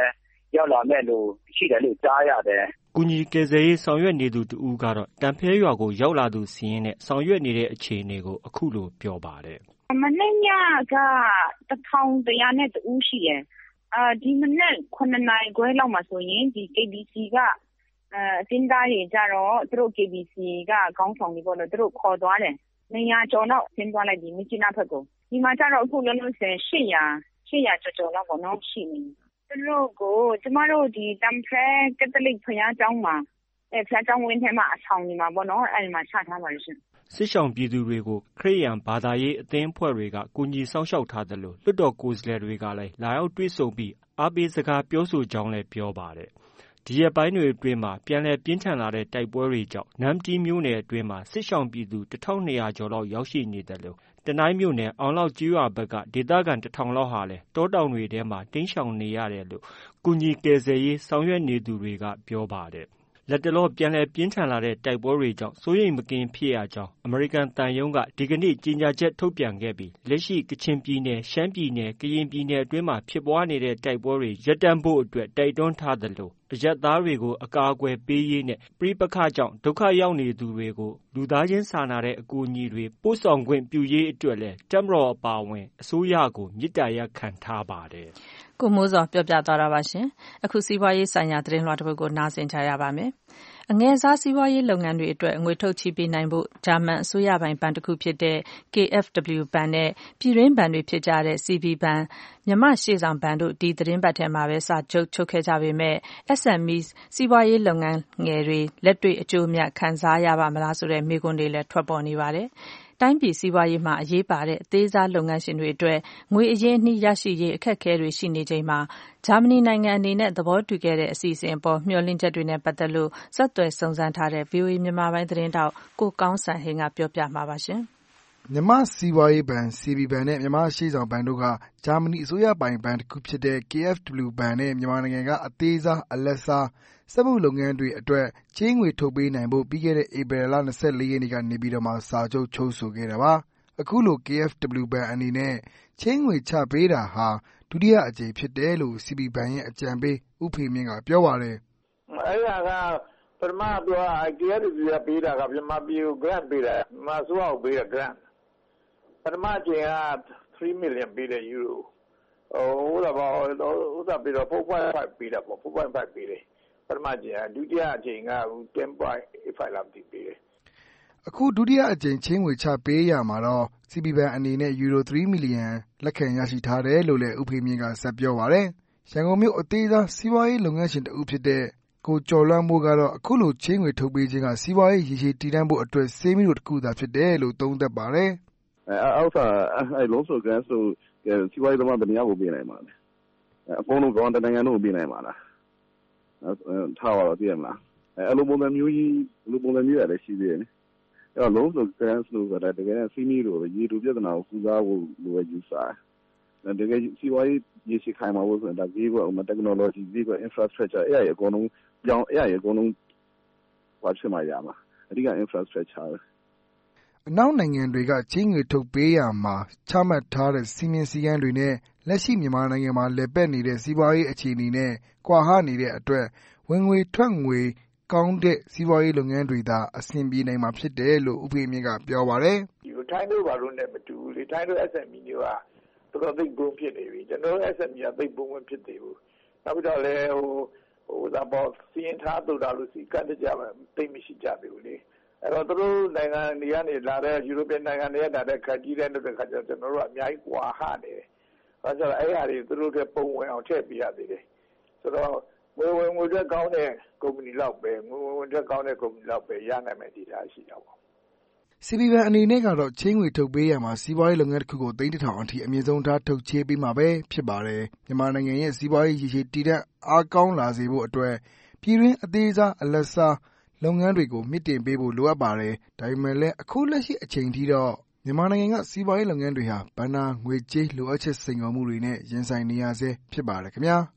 [SPEAKER 12] ရောက်လာမဲ့လို့ရှိတယ်လို့ကြားရတယ်
[SPEAKER 11] ။ကူညီကယ်ဆယ်ရေးဆောင်ရွက်နေသူတဦးကတော့တန်ဖဲရွာကိုရောက်လာသူစီးရင်နဲ့ဆောင်ရွက်နေတဲ့အခြေအနေကိုအခုလိုပြောပါတယ်
[SPEAKER 3] ။မနေ့ညကတစ်ထောင်တရားနဲ့တူရှိတယ်။အာဒီမနေ့ခုနှစ်နာရီခွဲလောက်မှာဆိုရင်ဒီ K B C ကအတင်းသားတွေကြတော့သူတို့ K B C ကခေါင်းဆောင်တွေပေါ့နော်သူတို့ခေါ်သွားတယ်။နေရာကျော်တော့ဆင်းသွားလိုက်ဒီမြစ်နာဘက်ကိုဒီမှာကြတော့အခုလုံးလုံးဆယ်၈ရာ၈ရာကျော်ကျော်လောက်ပေါ့နော်ရှိနေသူတို့ကိုကျမတို့ဒီတမ်ဖဲကက်သလစ်ဘုရားကျောင်းမှာအဲဘုရားကျောင်းဝင်းထဲမှာအဆောင်နေမှာပေါ့နော်အဲဒီမှာချထားပါလို့ရှင်
[SPEAKER 11] စစ်ဆောင်ပြည်သူတွေကိုခရစ်ယာန်ဘာသာရေးအသင်းအဖွဲ့တွေကကူညီဆောင်ရှောက်ထားတယ်လို့လွှတ်တော်ကိုယ်စားလှယ်တွေကလည်းလာရောက်တွေ့ဆုံပြီးအားပေးစကားပြောဆိုကြောင်းလည်းပြောပါတယ်ဒီရက်ပိုင်းတွေအတွင်းမှာပြန်လည်ပြင်းထန်လာတဲ့တိုက်ပွဲတွေကြောင့်နမ်တီးမြို့နယ်အတွင်းမှာစစ်ဆောင်ပြည်သူတစ်ထောင်နှစ်ရာကျော်လောက်ရောက်ရှိနေတယ်လို့တနိုင်းမြို့နယ်အောင်လောက်ကြီးရွာဘက်ကဒေသခံတစ်ထောင်လောက်ဟာလည်းတောတောင်တွေထဲမှာတင်းရှောင်နေရတယ်လို့ကူညီကယ်ဆယ်ရေးဆောင်ရွက်နေသူတွေကပြောပါတယ်လက်တလောပြန်လည်ပြင်းထန်လာတဲ့တိုက်ပွဲတွေကြောင့်စိုးရိမ်မကင်းဖြစ်ရကြောင်းအမေရိကန်တန်ယုံကဒီကနေ့ကြေညာချက်ထုတ်ပြန်ခဲ့ပြီးလက်ရှိကချင်ပြည်နယ်ရှမ်းပြည်နယ်ကရင်ပြည်နယ်အတွင်းမှာဖြစ်ပွားနေတဲ့တိုက်ပွဲတွေရပ်တန့်ဖို့အတွက်တိုက်တွန်းထားသလိုအရပ်သားတွေကိုအကာအကွယ်ပေးရေးနဲ့ပဋိပက္ခကြောင့်ဒုက္ခရောက်နေသူတွေကိုလူသားချင်းစာနာတဲ့အကူအညီတွေပို့ဆောင်ခွင့်ပြုရေးအတွက်လည်းတပ်မတော်အပါအဝင်အစိုးရကိုမြစ်တာရက်ခံထားပါတယ်
[SPEAKER 1] ကိုမိုးစောပြောပြသွားတာပါရှင်အခုစီးပွားရေးဆိုင်ရာသတင်းလွှာတစ်ပုဒ်ကိုနားဆင်ကြရပါမယ်အငယ်စားစီးပွားရေးလုပ်ငန်းတွေအတွက်ငွေထုတ်ချေးပေးနိုင်ဖို့ဂျာမန်အစိုးရပိုင်ဘဏ်တစ်ခုဖြစ်တဲ့ K F W ဘဏ်နဲ့ပြည်တွင်းဘဏ်တွေဖြစ်ကြတဲ့ C B ဘဏ်မြန်မာရှေ့ဆောင်ဘဏ်တို့ဒီသတင်းပတ်ထဲမှာပဲစာချုပ်ချုပ်ခဲ့ကြပေမဲ့ S M E စီးပွားရေးလုပ်ငန်းငယ်တွေလက်တွေ့အကျိုးအမြတ်ခံစားရပါမလားဆိုတဲ့မေးခွန်းတွေလည်းထွက်ပေါ်နေပါတယ်တိုင်းပြည်စီးပွားရေးမှာအရေးပါတဲ့အသေးစားလုပ်ငန်းရှင်တွေအတွက်ငွေအရင်းအနှီးရရှိရေးအခက်အခဲတွေရှိနေချိန်မှာဂျာမနီနိုင်ငံအနေနဲ့သဘောတူခဲ့တဲ့အစီအစဉ်အပေါ်မျှော်လင့်ချက်တွေနဲ့ပတ်သက်လို့ဆက်သွယ်စုံစမ်းထားတဲ့ V O A မြန်မာပိုင်းသတင်းတောက်ကိုကောင်းစံဟင်းကပြောပြမှာပါရှင်
[SPEAKER 2] ။မြန်မာစီးပွားရေးဘဏ် C B ဘဏ်နဲ့မြန်မာရှေ့ဆောင်ဘဏ်တို့ကဂျာမနီအစိုးရပိုင်ဘဏ်တစ်ခုဖြစ်တဲ့ K F W ဘဏ်နဲ့မြန်မာနိုင်ငံကအသေးစားအလတ်စားစက်မှုလုပ်ငန်းတွေအတွက်ချေးငွေထုတ်ပေးနိုင်ဖို့ပြီးခဲ့တဲ့ဧပြီလ၂၄ရက်နေ့ကနေပြီးတော့မှစာချုပ်ချုပ်ဆိုခဲ့တာပါ။အခုလို K F W ဘဏ်အနေနဲ့ချေးငွေချပေးတာဟာဒုတိယအကြိမ်ဖြစ်တယ်လို့ C B ဘဏ်ရဲ့အကြံပေးဦးဖေမြင့်ကပြောပါတယ်
[SPEAKER 13] ။အဲ့ဒါကပထမသူက K F W ကပေးတာကမြန်မာပြည်ကို grant ပေးတာမြန်မာအစိုးရကိုပေးတာ grant ပထမအကြိမ်ကthree million ပေးတဲ့ယူရိုဟိုဒါပေါ့ဟိုဒါပြီးတော့four point fiveပေးတာပေါ့four point fiveပေးတယ်ပထမအကြိမ်ကဒုတိယအကြိမ်ကten point eight five လောက်ပေးတယ်
[SPEAKER 2] အခုဒုတိယအကြိမ်ချင်းငွေချပေးရမှာတော့ C B ဘဏ်အနေနဲ့ယူရိုthree millionလက်ခံရရှိထားတယ်လို့လည်းဦးဖေမြင့်ကဆက်ပြောပါတယ်ရန်ကုန်မြို့အသေးစားစီးပွားရေးလုပ်ငန်းရှင်တဦးဖြစ်တဲ့ကိုကျော်လွှမ်းမိုးကတော့အခုလိုချင်းငွေထုတ်ပေးခြင်းကစီးပွားရေးရည်ရည်တည်တံ့ဖို့အတွက်စေးမီတို့တစ်ခုသာဖြစ်တယ်လို့သုံးသပ်ပါတယ်
[SPEAKER 14] အဲအောက်စာအဲလုံးဆိုကန်ဆိုစီးပွားရေးသမားဗနေရာကိုပေးနိုင်မှာလဲအကုန်လုံးကောင်တနိုင်ငံလုံးကိုပေးနိုင်မှာလားထားပါတော့သိရမလားအဲလိုပုံစံမျိုးကြီးလိုပုံစံမျိုးရတယ်ရှိသေးတယ်အဲတော့လုံးဆိုကန်ဆိုဆိုတာတကယ်စီးမီတို့ရေတူပြဿနာကိုကူစားဖို့လိုရယူစားတကယ်စီးပွားရေးရရှိခိုင်မှာလို့ဆိုတာဒါကြီးကဥမာ technology ကြီးက infrastructure အဲ့ရအကုန်လုံးပြောင်းအဲ့ရအကုန်လုံးဝါချင်မှရမှာအဓိက infrastructure
[SPEAKER 2] အနောက်နိုင်ငံတွေကချင်းငွေထုတ်ပေးရမှာချမှတ်ထားတဲ့စီမင်းစည်းကမ်းတွေနဲ့လက်ရှိမြန်မာနိုင်ငံမှာလည်ပတ်နေတဲ့စီးပွားရေးအခြေအနေနဲ့ကွာဟနေတဲ့အတွက်ဝင်ငွေထွက်ငွေကောင်းတဲ့စီးပွားရေးလုပ်ငန်းတွေသာအဆင်ပြေနိုင်မှာဖြစ်တယ်လို့ဦးဖေမြင့်ကပြောပါတယ်
[SPEAKER 13] ဒီထိုင်းတို့ဘာလို့နဲ့မတူဘူးလေထိုင်းတို့ S M E တွေကတော်တော်သိပ်ဘုံဖြစ်နေပြီကျွန်တော် S M E ကသိပ်ဘုံဝင်ဖြစ်နေဘူးနောက်ပြီးတော့လေဟိုဟိုဒါပေါ်စီရင်ထားတူတာလို့စီကတ်ကြမှာသိမရှိကြသေးဘူးလေအဲ့တော့သူတို့နိုင်ငံတွေကနေလာတဲ့ယူရိုပနိုင်ငံတွေကလာတဲ့ခါကြီးတဲ့တဲ့ခါကျတော့ကျွန်တော်တို့ကအများကြီးကွာဟနေတယ်။အဲဒါကြောင့်အဲ့ဟာတွေသူတို့တွေပုံဝင်အောင်ထည့်ပေးရသေးတယ်။ဆိုတော့ငွေဝင်ငွေထွက်ကောင်းတဲ့ကုမ္ပဏီလောက်ပဲငွေဝင်ထွက်ကောင်းတဲ့ကုမ္ပဏီလောက်ပဲရနိုင်မယ်ဒီထားရှိတော့
[SPEAKER 2] ။စီဘီဘဏ်အနေနဲ့ကတော့ချင်းငွေထုတ်ပေးရမှာစီးပွားရေးလုပ်ငန်းတစ်ခုကိုသိန်းတစ်ထောင်အထိအမြင့်ဆုံးထားထုတ်ချေးပေးမှာပဲဖြစ်ပါတယ်။မြန်မာနိုင်ငံရဲ့စီးပွားရေးရည်ရည်တည်တံ့အားကောင်းလာစေဖို့အတွက်ပြည်တွင်းအသေးစားအလတ်စားလုပ်ငန်းတွေကိုမြင့်တင်ပေးဖို့လိုအပ်ပါတယ်။ဒါပေမဲ့လည်းအခုလက်ရှိအချိန်ထိတော့မြန်မာနိုင်ငံကစီးပွားရေးလုပ်ငန်းတွေဟာဘဏ္ဍာငွေကြေးလိုအပ်ချက်စိန်ခေါ်မှုတွေနဲ့ရင်ဆိုင်နေရဆဲဖြစ်ပါတယ်ခင်ဗျာ။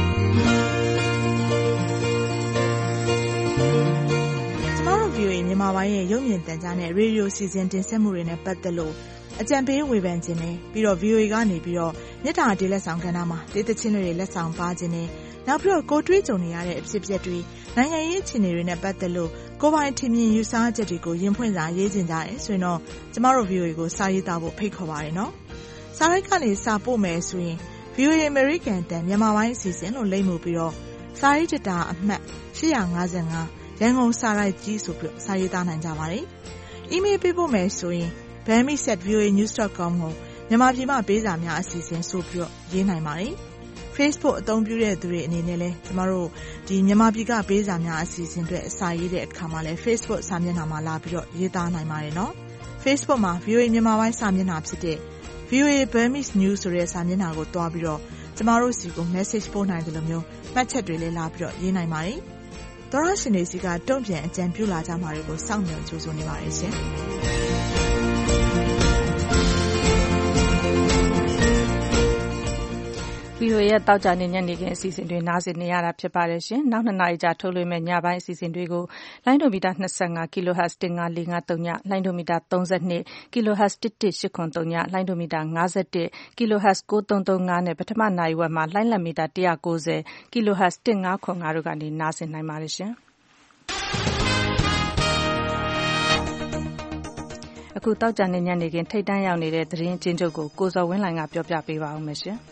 [SPEAKER 10] မြန်မာပိုင်းရဲ့ရုပ်မြင်သံကြားနဲ့ရေဒီယိုစီစဉ်တင်ဆက်မှုတွေနဲ့ပတ်သက်လို့အကြံပေးဝေဖန်ခြင်းနဲ့ပြီးတော့ ဗီအိုအေ ကနေပြီးတော့မြစ်တာတေးလက်ဆောင်ကဏ္ဍမှာတေးသချင်းတွေလက်ဆောင်ပါခြင်းနဲ့နောက်ပြီးတော့ကိုတွေးကြုံနေရတဲ့အဖြစ်အပျက်တွေနိုင်ငံရေးအခြေအနေတွေနဲ့ပတ်သက်လို့ကိုပိုင်ထင်မြင်ယူဆချက်တွေကိုရင်ဖွင့်စာရေးခြင်းကြတယ်ဆိုရင်တော့ကျမတို့ ဗီအိုအေ ကိုစာရေးသားဖို့ဖိတ်ခေါ်ပါတယ်နော်။စာရိုက်ကနေစာပို့မယ်ဆိုရင် ဗီအိုအေ American တန်မြန်မာပိုင်းအစီအစဉ်လို့လိမ့်မှုပြီးတော့စာရေးတတာအမှတ်ရှစ်၅၅ရန်ကုန်စာရိုက်ကြီးဆိုပြီးစာရေးသားနိုင်ကြပါတယ်။ email ပေးဖို့မယ်ဆိုရင် burmese at v o a news dot com ကိုမြန်မာပြည်မှာပေးစာများအစီအစဉ်ဆိုပြီးတော့ရေးနိုင်ပါတယ်။ Facebook အသုံးပြုတဲ့သူတွေအနေနဲ့လည်းကျမတို့ဒီမြန်မာပြည်ကပေးစာများအစီအစဉ်တွေအစာရေးတဲ့အခါမှာလည်း Facebook စာမျက်နှာမှာလာပြီးတော့ရေးသားနိုင်ပါတယ်နော်။ Facebook မှာ ဗီအိုအေ မြန်မာပိုင်းစာမျက်နှာဖြစ်တဲ့ ဗီအိုအေ Burmese News ဆိုတဲ့စာမျက်နှာကိုတွားပြီးတော့ကျမတို့စီကို message ပို့နိုင်တယ်လို့မျိုးမှတ်ချက်တွေလည်းလာပြီးတော့ရေးနိုင်ပါတယ်။သောရရှင်တွေစီကတုံ့ပြန်အကြံပြုလာကြမှာတွေကိုစောင့်မျှော်ကြိုးစားနေပါတယ်ရှင်။
[SPEAKER 1] ဗီအိုအေရဲ့တောက်ကြနေညနေခင်းအစီအစဉ်တွေနားဆင်နေရတာဖြစ်ပါတယ်ရှင်။နောက်နှစ်နာရီကြာထုတ်လွှင့်မဲ့ညပိုင်းအစီအစဉ်တွေကိုလိုင်းဒိုမီတာ၂၅ kHz တစ်ငါးလေးငါးသုံးညလိုင်းဒိုမီတာ၃၂ kHz တစ်တစ်ရှစ်ခွန်သုံးညလိုင်းဒိုမီတာ၅၁ kHz ကိုးသုံးသုံးငါးနဲ့ပထမနာရီဝက်မှာလိုင်းလံမီတာ၁၉၀ kHz တစ်ငါးခွန်ငါတို့ကနေနားဆင်နိုင်ပါတယ်ရှင်။အခုတောက်ကြနေညနေခင်းထိတ်တန့်ရောက်နေတဲ့သတင်းချင်းချုပ်ကိုကိုဇော်ဝင်းလှိုင်ကပြောပြပေးပါဦးမယ်ရှင်။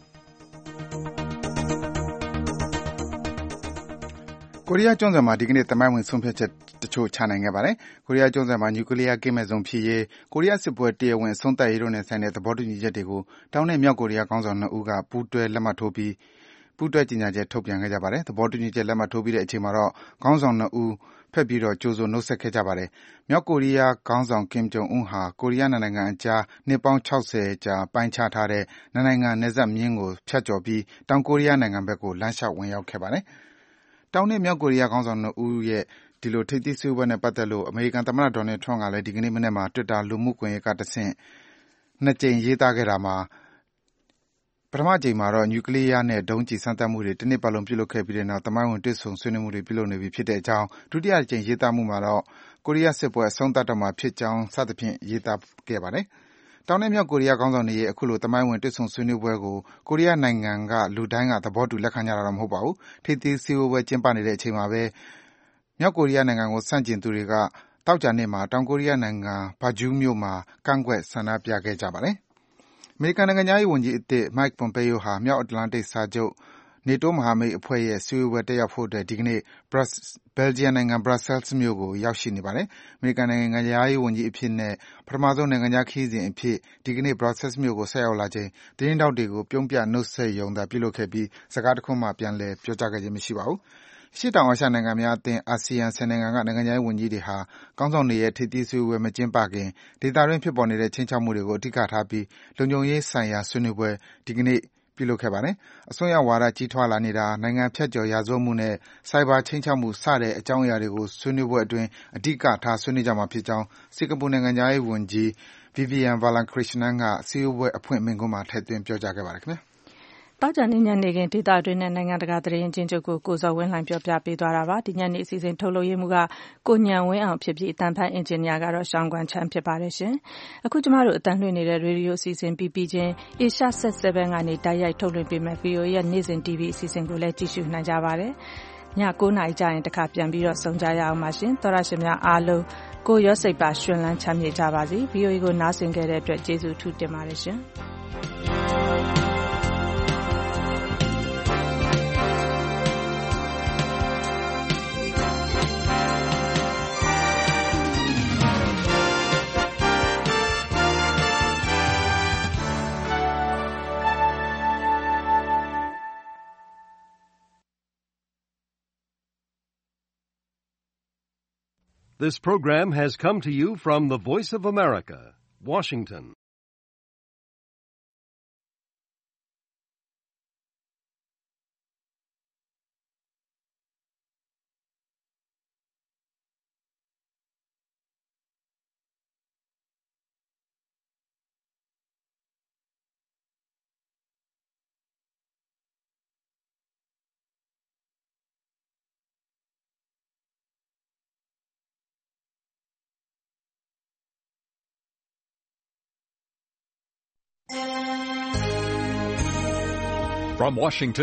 [SPEAKER 2] ကိုရီးယားကျွန်းဆွယ်မှာဒီကနေ့သမိုင်းဝင်ဆုံးဖြတ်ချက်တချို့ချနိုင်ခဲ့ပါတယ်။ကိုရီးယားကျွန်းဆွယ်မှာနျူကလ িয়ার ကင်းမဲ့ဇုံဖြစ်ရေး၊ကိုရီးယားစစ်ပွဲတရားဝင်အဆုံးသတ်ရေးတို့နဲ့ဆိုင်တဲ့သဘောတူညီချက်တွေကိုတောင်နဲ့မြောက်ကိုရီးယားခေါင်းဆောင်နှစ်ဦးကပူးတွဲလက်မှတ်ထိုးပြီးပူးတွဲကြေညာချက်ထုတ်ပြန်ခဲ့ကြပါတယ်။သဘောတူညီချက်လက်မှတ်ထိုးပြီးတဲ့အချိန်မှာတော့ခေါင်းဆောင်နှစ်ဦးဖက်ပြီးတော့ကြိုဆိုနှုတ်ဆက်ခဲ့ကြပါတယ်။မြောက်ကိုရီးယားခေါင်းဆောင် Kim Jong Un ဟာကိုရီးယားနှစ်နိုင်ငံအကြားနှစ်ပေါင်း၆၀ကြာပိုင်းခြားထားတဲ့နှစ်နိုင်ငံနယ်စပ်မျဉ်းကိုဖြတ်ကျော်ပြီးတောင်ကိုရီးယားနိုင်ငံဘက်ကိုလမ်းလျှောက်ဝင်ရောက်ခဲ့ပါတယ်။တောင်နဲ့မြောက်ကိုရီးယားခေါင်းဆောင်နှစ်ဦးရဲ့ဒီလိုထိပ်သီးစည်းဝေးပွဲနဲ့ပတ်သက်လို့အမေရိကန်သမ္မတ Donald Trump ကလည်းဒီကနေ့မနက်မှာ Twitter လူမှုကွန်ရက်ကတဆင့်နှစ်ကြိမ်ရေးသားခဲ့တာမှာပထမအကြိမ်မှာတော့နျူကလ িয়ার နဲ့ဒုံးကျည်စမ်းသပ်မှုတွေတနှစ်ပတ်လုံးပြုလုပ်ခဲ့ပြီးတဲ့နောက်သမိုင်းဝင်တွေ့ဆုံဆွေးနွေးမှုတွေပြုလုပ်နေပြီဖြစ်တဲ့အကြောင်းဒုတိယအကြိမ်ရေးသားမှုမှာတော့ကိုရီးယားစစ်ပွဲအဆုံးသတ်တော့မှာဖြစ်ကြောင်းစသဖြင့်ရေးသားခဲ့ပါတယ်။တောင်နဲ့မြောက်ကိုရီးယားခေါင်းဆောင်တွေရဲ့အခုလိုသမိုင်းဝင်တွေ့ဆုံဆွေးနွေးပွဲကိုကိုရီးယားနိုင်ငံကလူတိုင်းကသဘောတူလက်ခံကြတာတော့မဟုတ်ပါဘူး။ထိပ်သီးစည်းဝေးပွဲကျင်းပနေတဲ့အချိန်မှာပဲမြောက်ကိုရီးယားနိုင်ငံကိုဆန့်ကျင်သူတွေကသောကြာနေ့မှာတောင်ကိုရီးယားနိုင်ငံဘာဂျူးမြို့မှာကန့်ကွက်ဆန္ဒပြခဲ့ကြပါတယ်။အမေရိကန်နိုင်ငံခြားရေးဝန်ကြီးအသစ် Mike Pompeo ဟာမြောက်အတ္တလန္တိတ်စာချုပ် NATO မဟာမိတ်အဖွဲ့ရဲ့စည်းဝေးပွဲတက်ရောက်ဖို့အတွက်ဒီကနေ့ Belgium နိုင်ငံ Brussels မြို့ကိုရောက်ရှိနေပါတယ်။အမေရိကန်နိုင်ငံခြားရေးဝန်ကြီးအဖြစ်နဲ့ပထမဆုံးနိုင်ငံခြားခရီးစဉ်အဖြစ်ဒီကနေ့ Brussels မြို့ကိုဆိုက်ရောက်လာချိန်သတင်းထောက်တွေကိုပြုံးပြနှုတ်ဆက်ရုံသာပြုလုပ်ခဲ့ပြီးစကားတခွန်းမှပြန်လည်ပြောကြားခဲ့ခြင်းမရှိပါဘူး။အရှေ့တောင်အာရှနိုင်ငံများအသင်း အာဆီယံ၁၀နိုင်ငံကနိုင်ငံခြားရေးဝန်ကြီးတွေဟာခေါင်းဆောင်တွေရဲ့ထိပ်သီးစည်းဝေးပွဲမကျင်းပခင်ဒေသတွင်းဖြစ်ပေါ်နေတဲ့ခြိမ်းခြောက်မှုတွေကိုအဓိကထားပြီးလုံခြုံရေးဆိုင်ရာဆွေးနွေးပွဲဒီကနေ့ပြုလုပ်ခဲ့ပါတယ်။အစွန်းရောက်ဝါဒကြီးထွားလာနေတာ၊နိုင်ငံဖြတ်ကျော်ရာဇဝတ်မှုနဲ့ဆိုက်ဘာခြိမ်းခြောက်မှုစတဲ့အကြောင်းအရာတွေကိုဆွေးနွေးပွဲအတွင်းအဓိကထားဆွေးနွေးကြမှာဖြစ်ကြောင်းစင်ကာပူနိုင်ငံခြားရေးဝန်ကြီး Vivian Balakrishnan ကစည်းဝေးပွဲအဖွင့်မိန့်ခွန်းမှာထည့်သွင်းပြောကြားခဲ့ပါတယ်ခင်ဗျာ။
[SPEAKER 1] တောက်ကြနေညနေခင်းဒေသတွင်းနဲ့နိုင်ငံတကာသတင်းချင်းချုပ်ကိုကိုဇော်ဝင်းလှိုင်ပြောပြပေးသွားတာပါဒီညနေအစီအစဉ်ထုတ်လုပ်ရေးမှုကကိုညံဝင်းအောင်ဖြစ်ပြီးအတန်ဖတ်အင်ဂျင်နီယာကတော့ရှောင်းကွမ်ချမ်းဖြစ်ပါတယ်ရှင်အခုကျမတို့အတန်လွှင့်နေတဲ့ရေဒီယိုအစီအစဉ်ပြီးပြီးချင်း Asia Set 7ကနေတိုက်ရိုက်ထုတ်လွှင့်ပေးမယ် ဗီအိုအေ ရဲ့နေ့စဉ် တီဗီ အစီအစဉ်ကိုလည်းကြည့်ရှုနိုင်ကြပါတယ်ညကိုးနာရီကြာရင်တခါပြန်ပြီးတော့ဆုံကြရအောင်ပါရှင်သောရရှင်များအားလုံးကိုရောစိတ်ပါရှင်လန်းချမ်းမြေ့ကြပါစေ ဗီအိုအေ ကိုနားဆင်ခဲ့တဲ့အတွက်ကျေးဇူးအထူးတင်ပါတယ်ရှင်
[SPEAKER 15] This program has come to you from the Voice of America, Washington. From Washington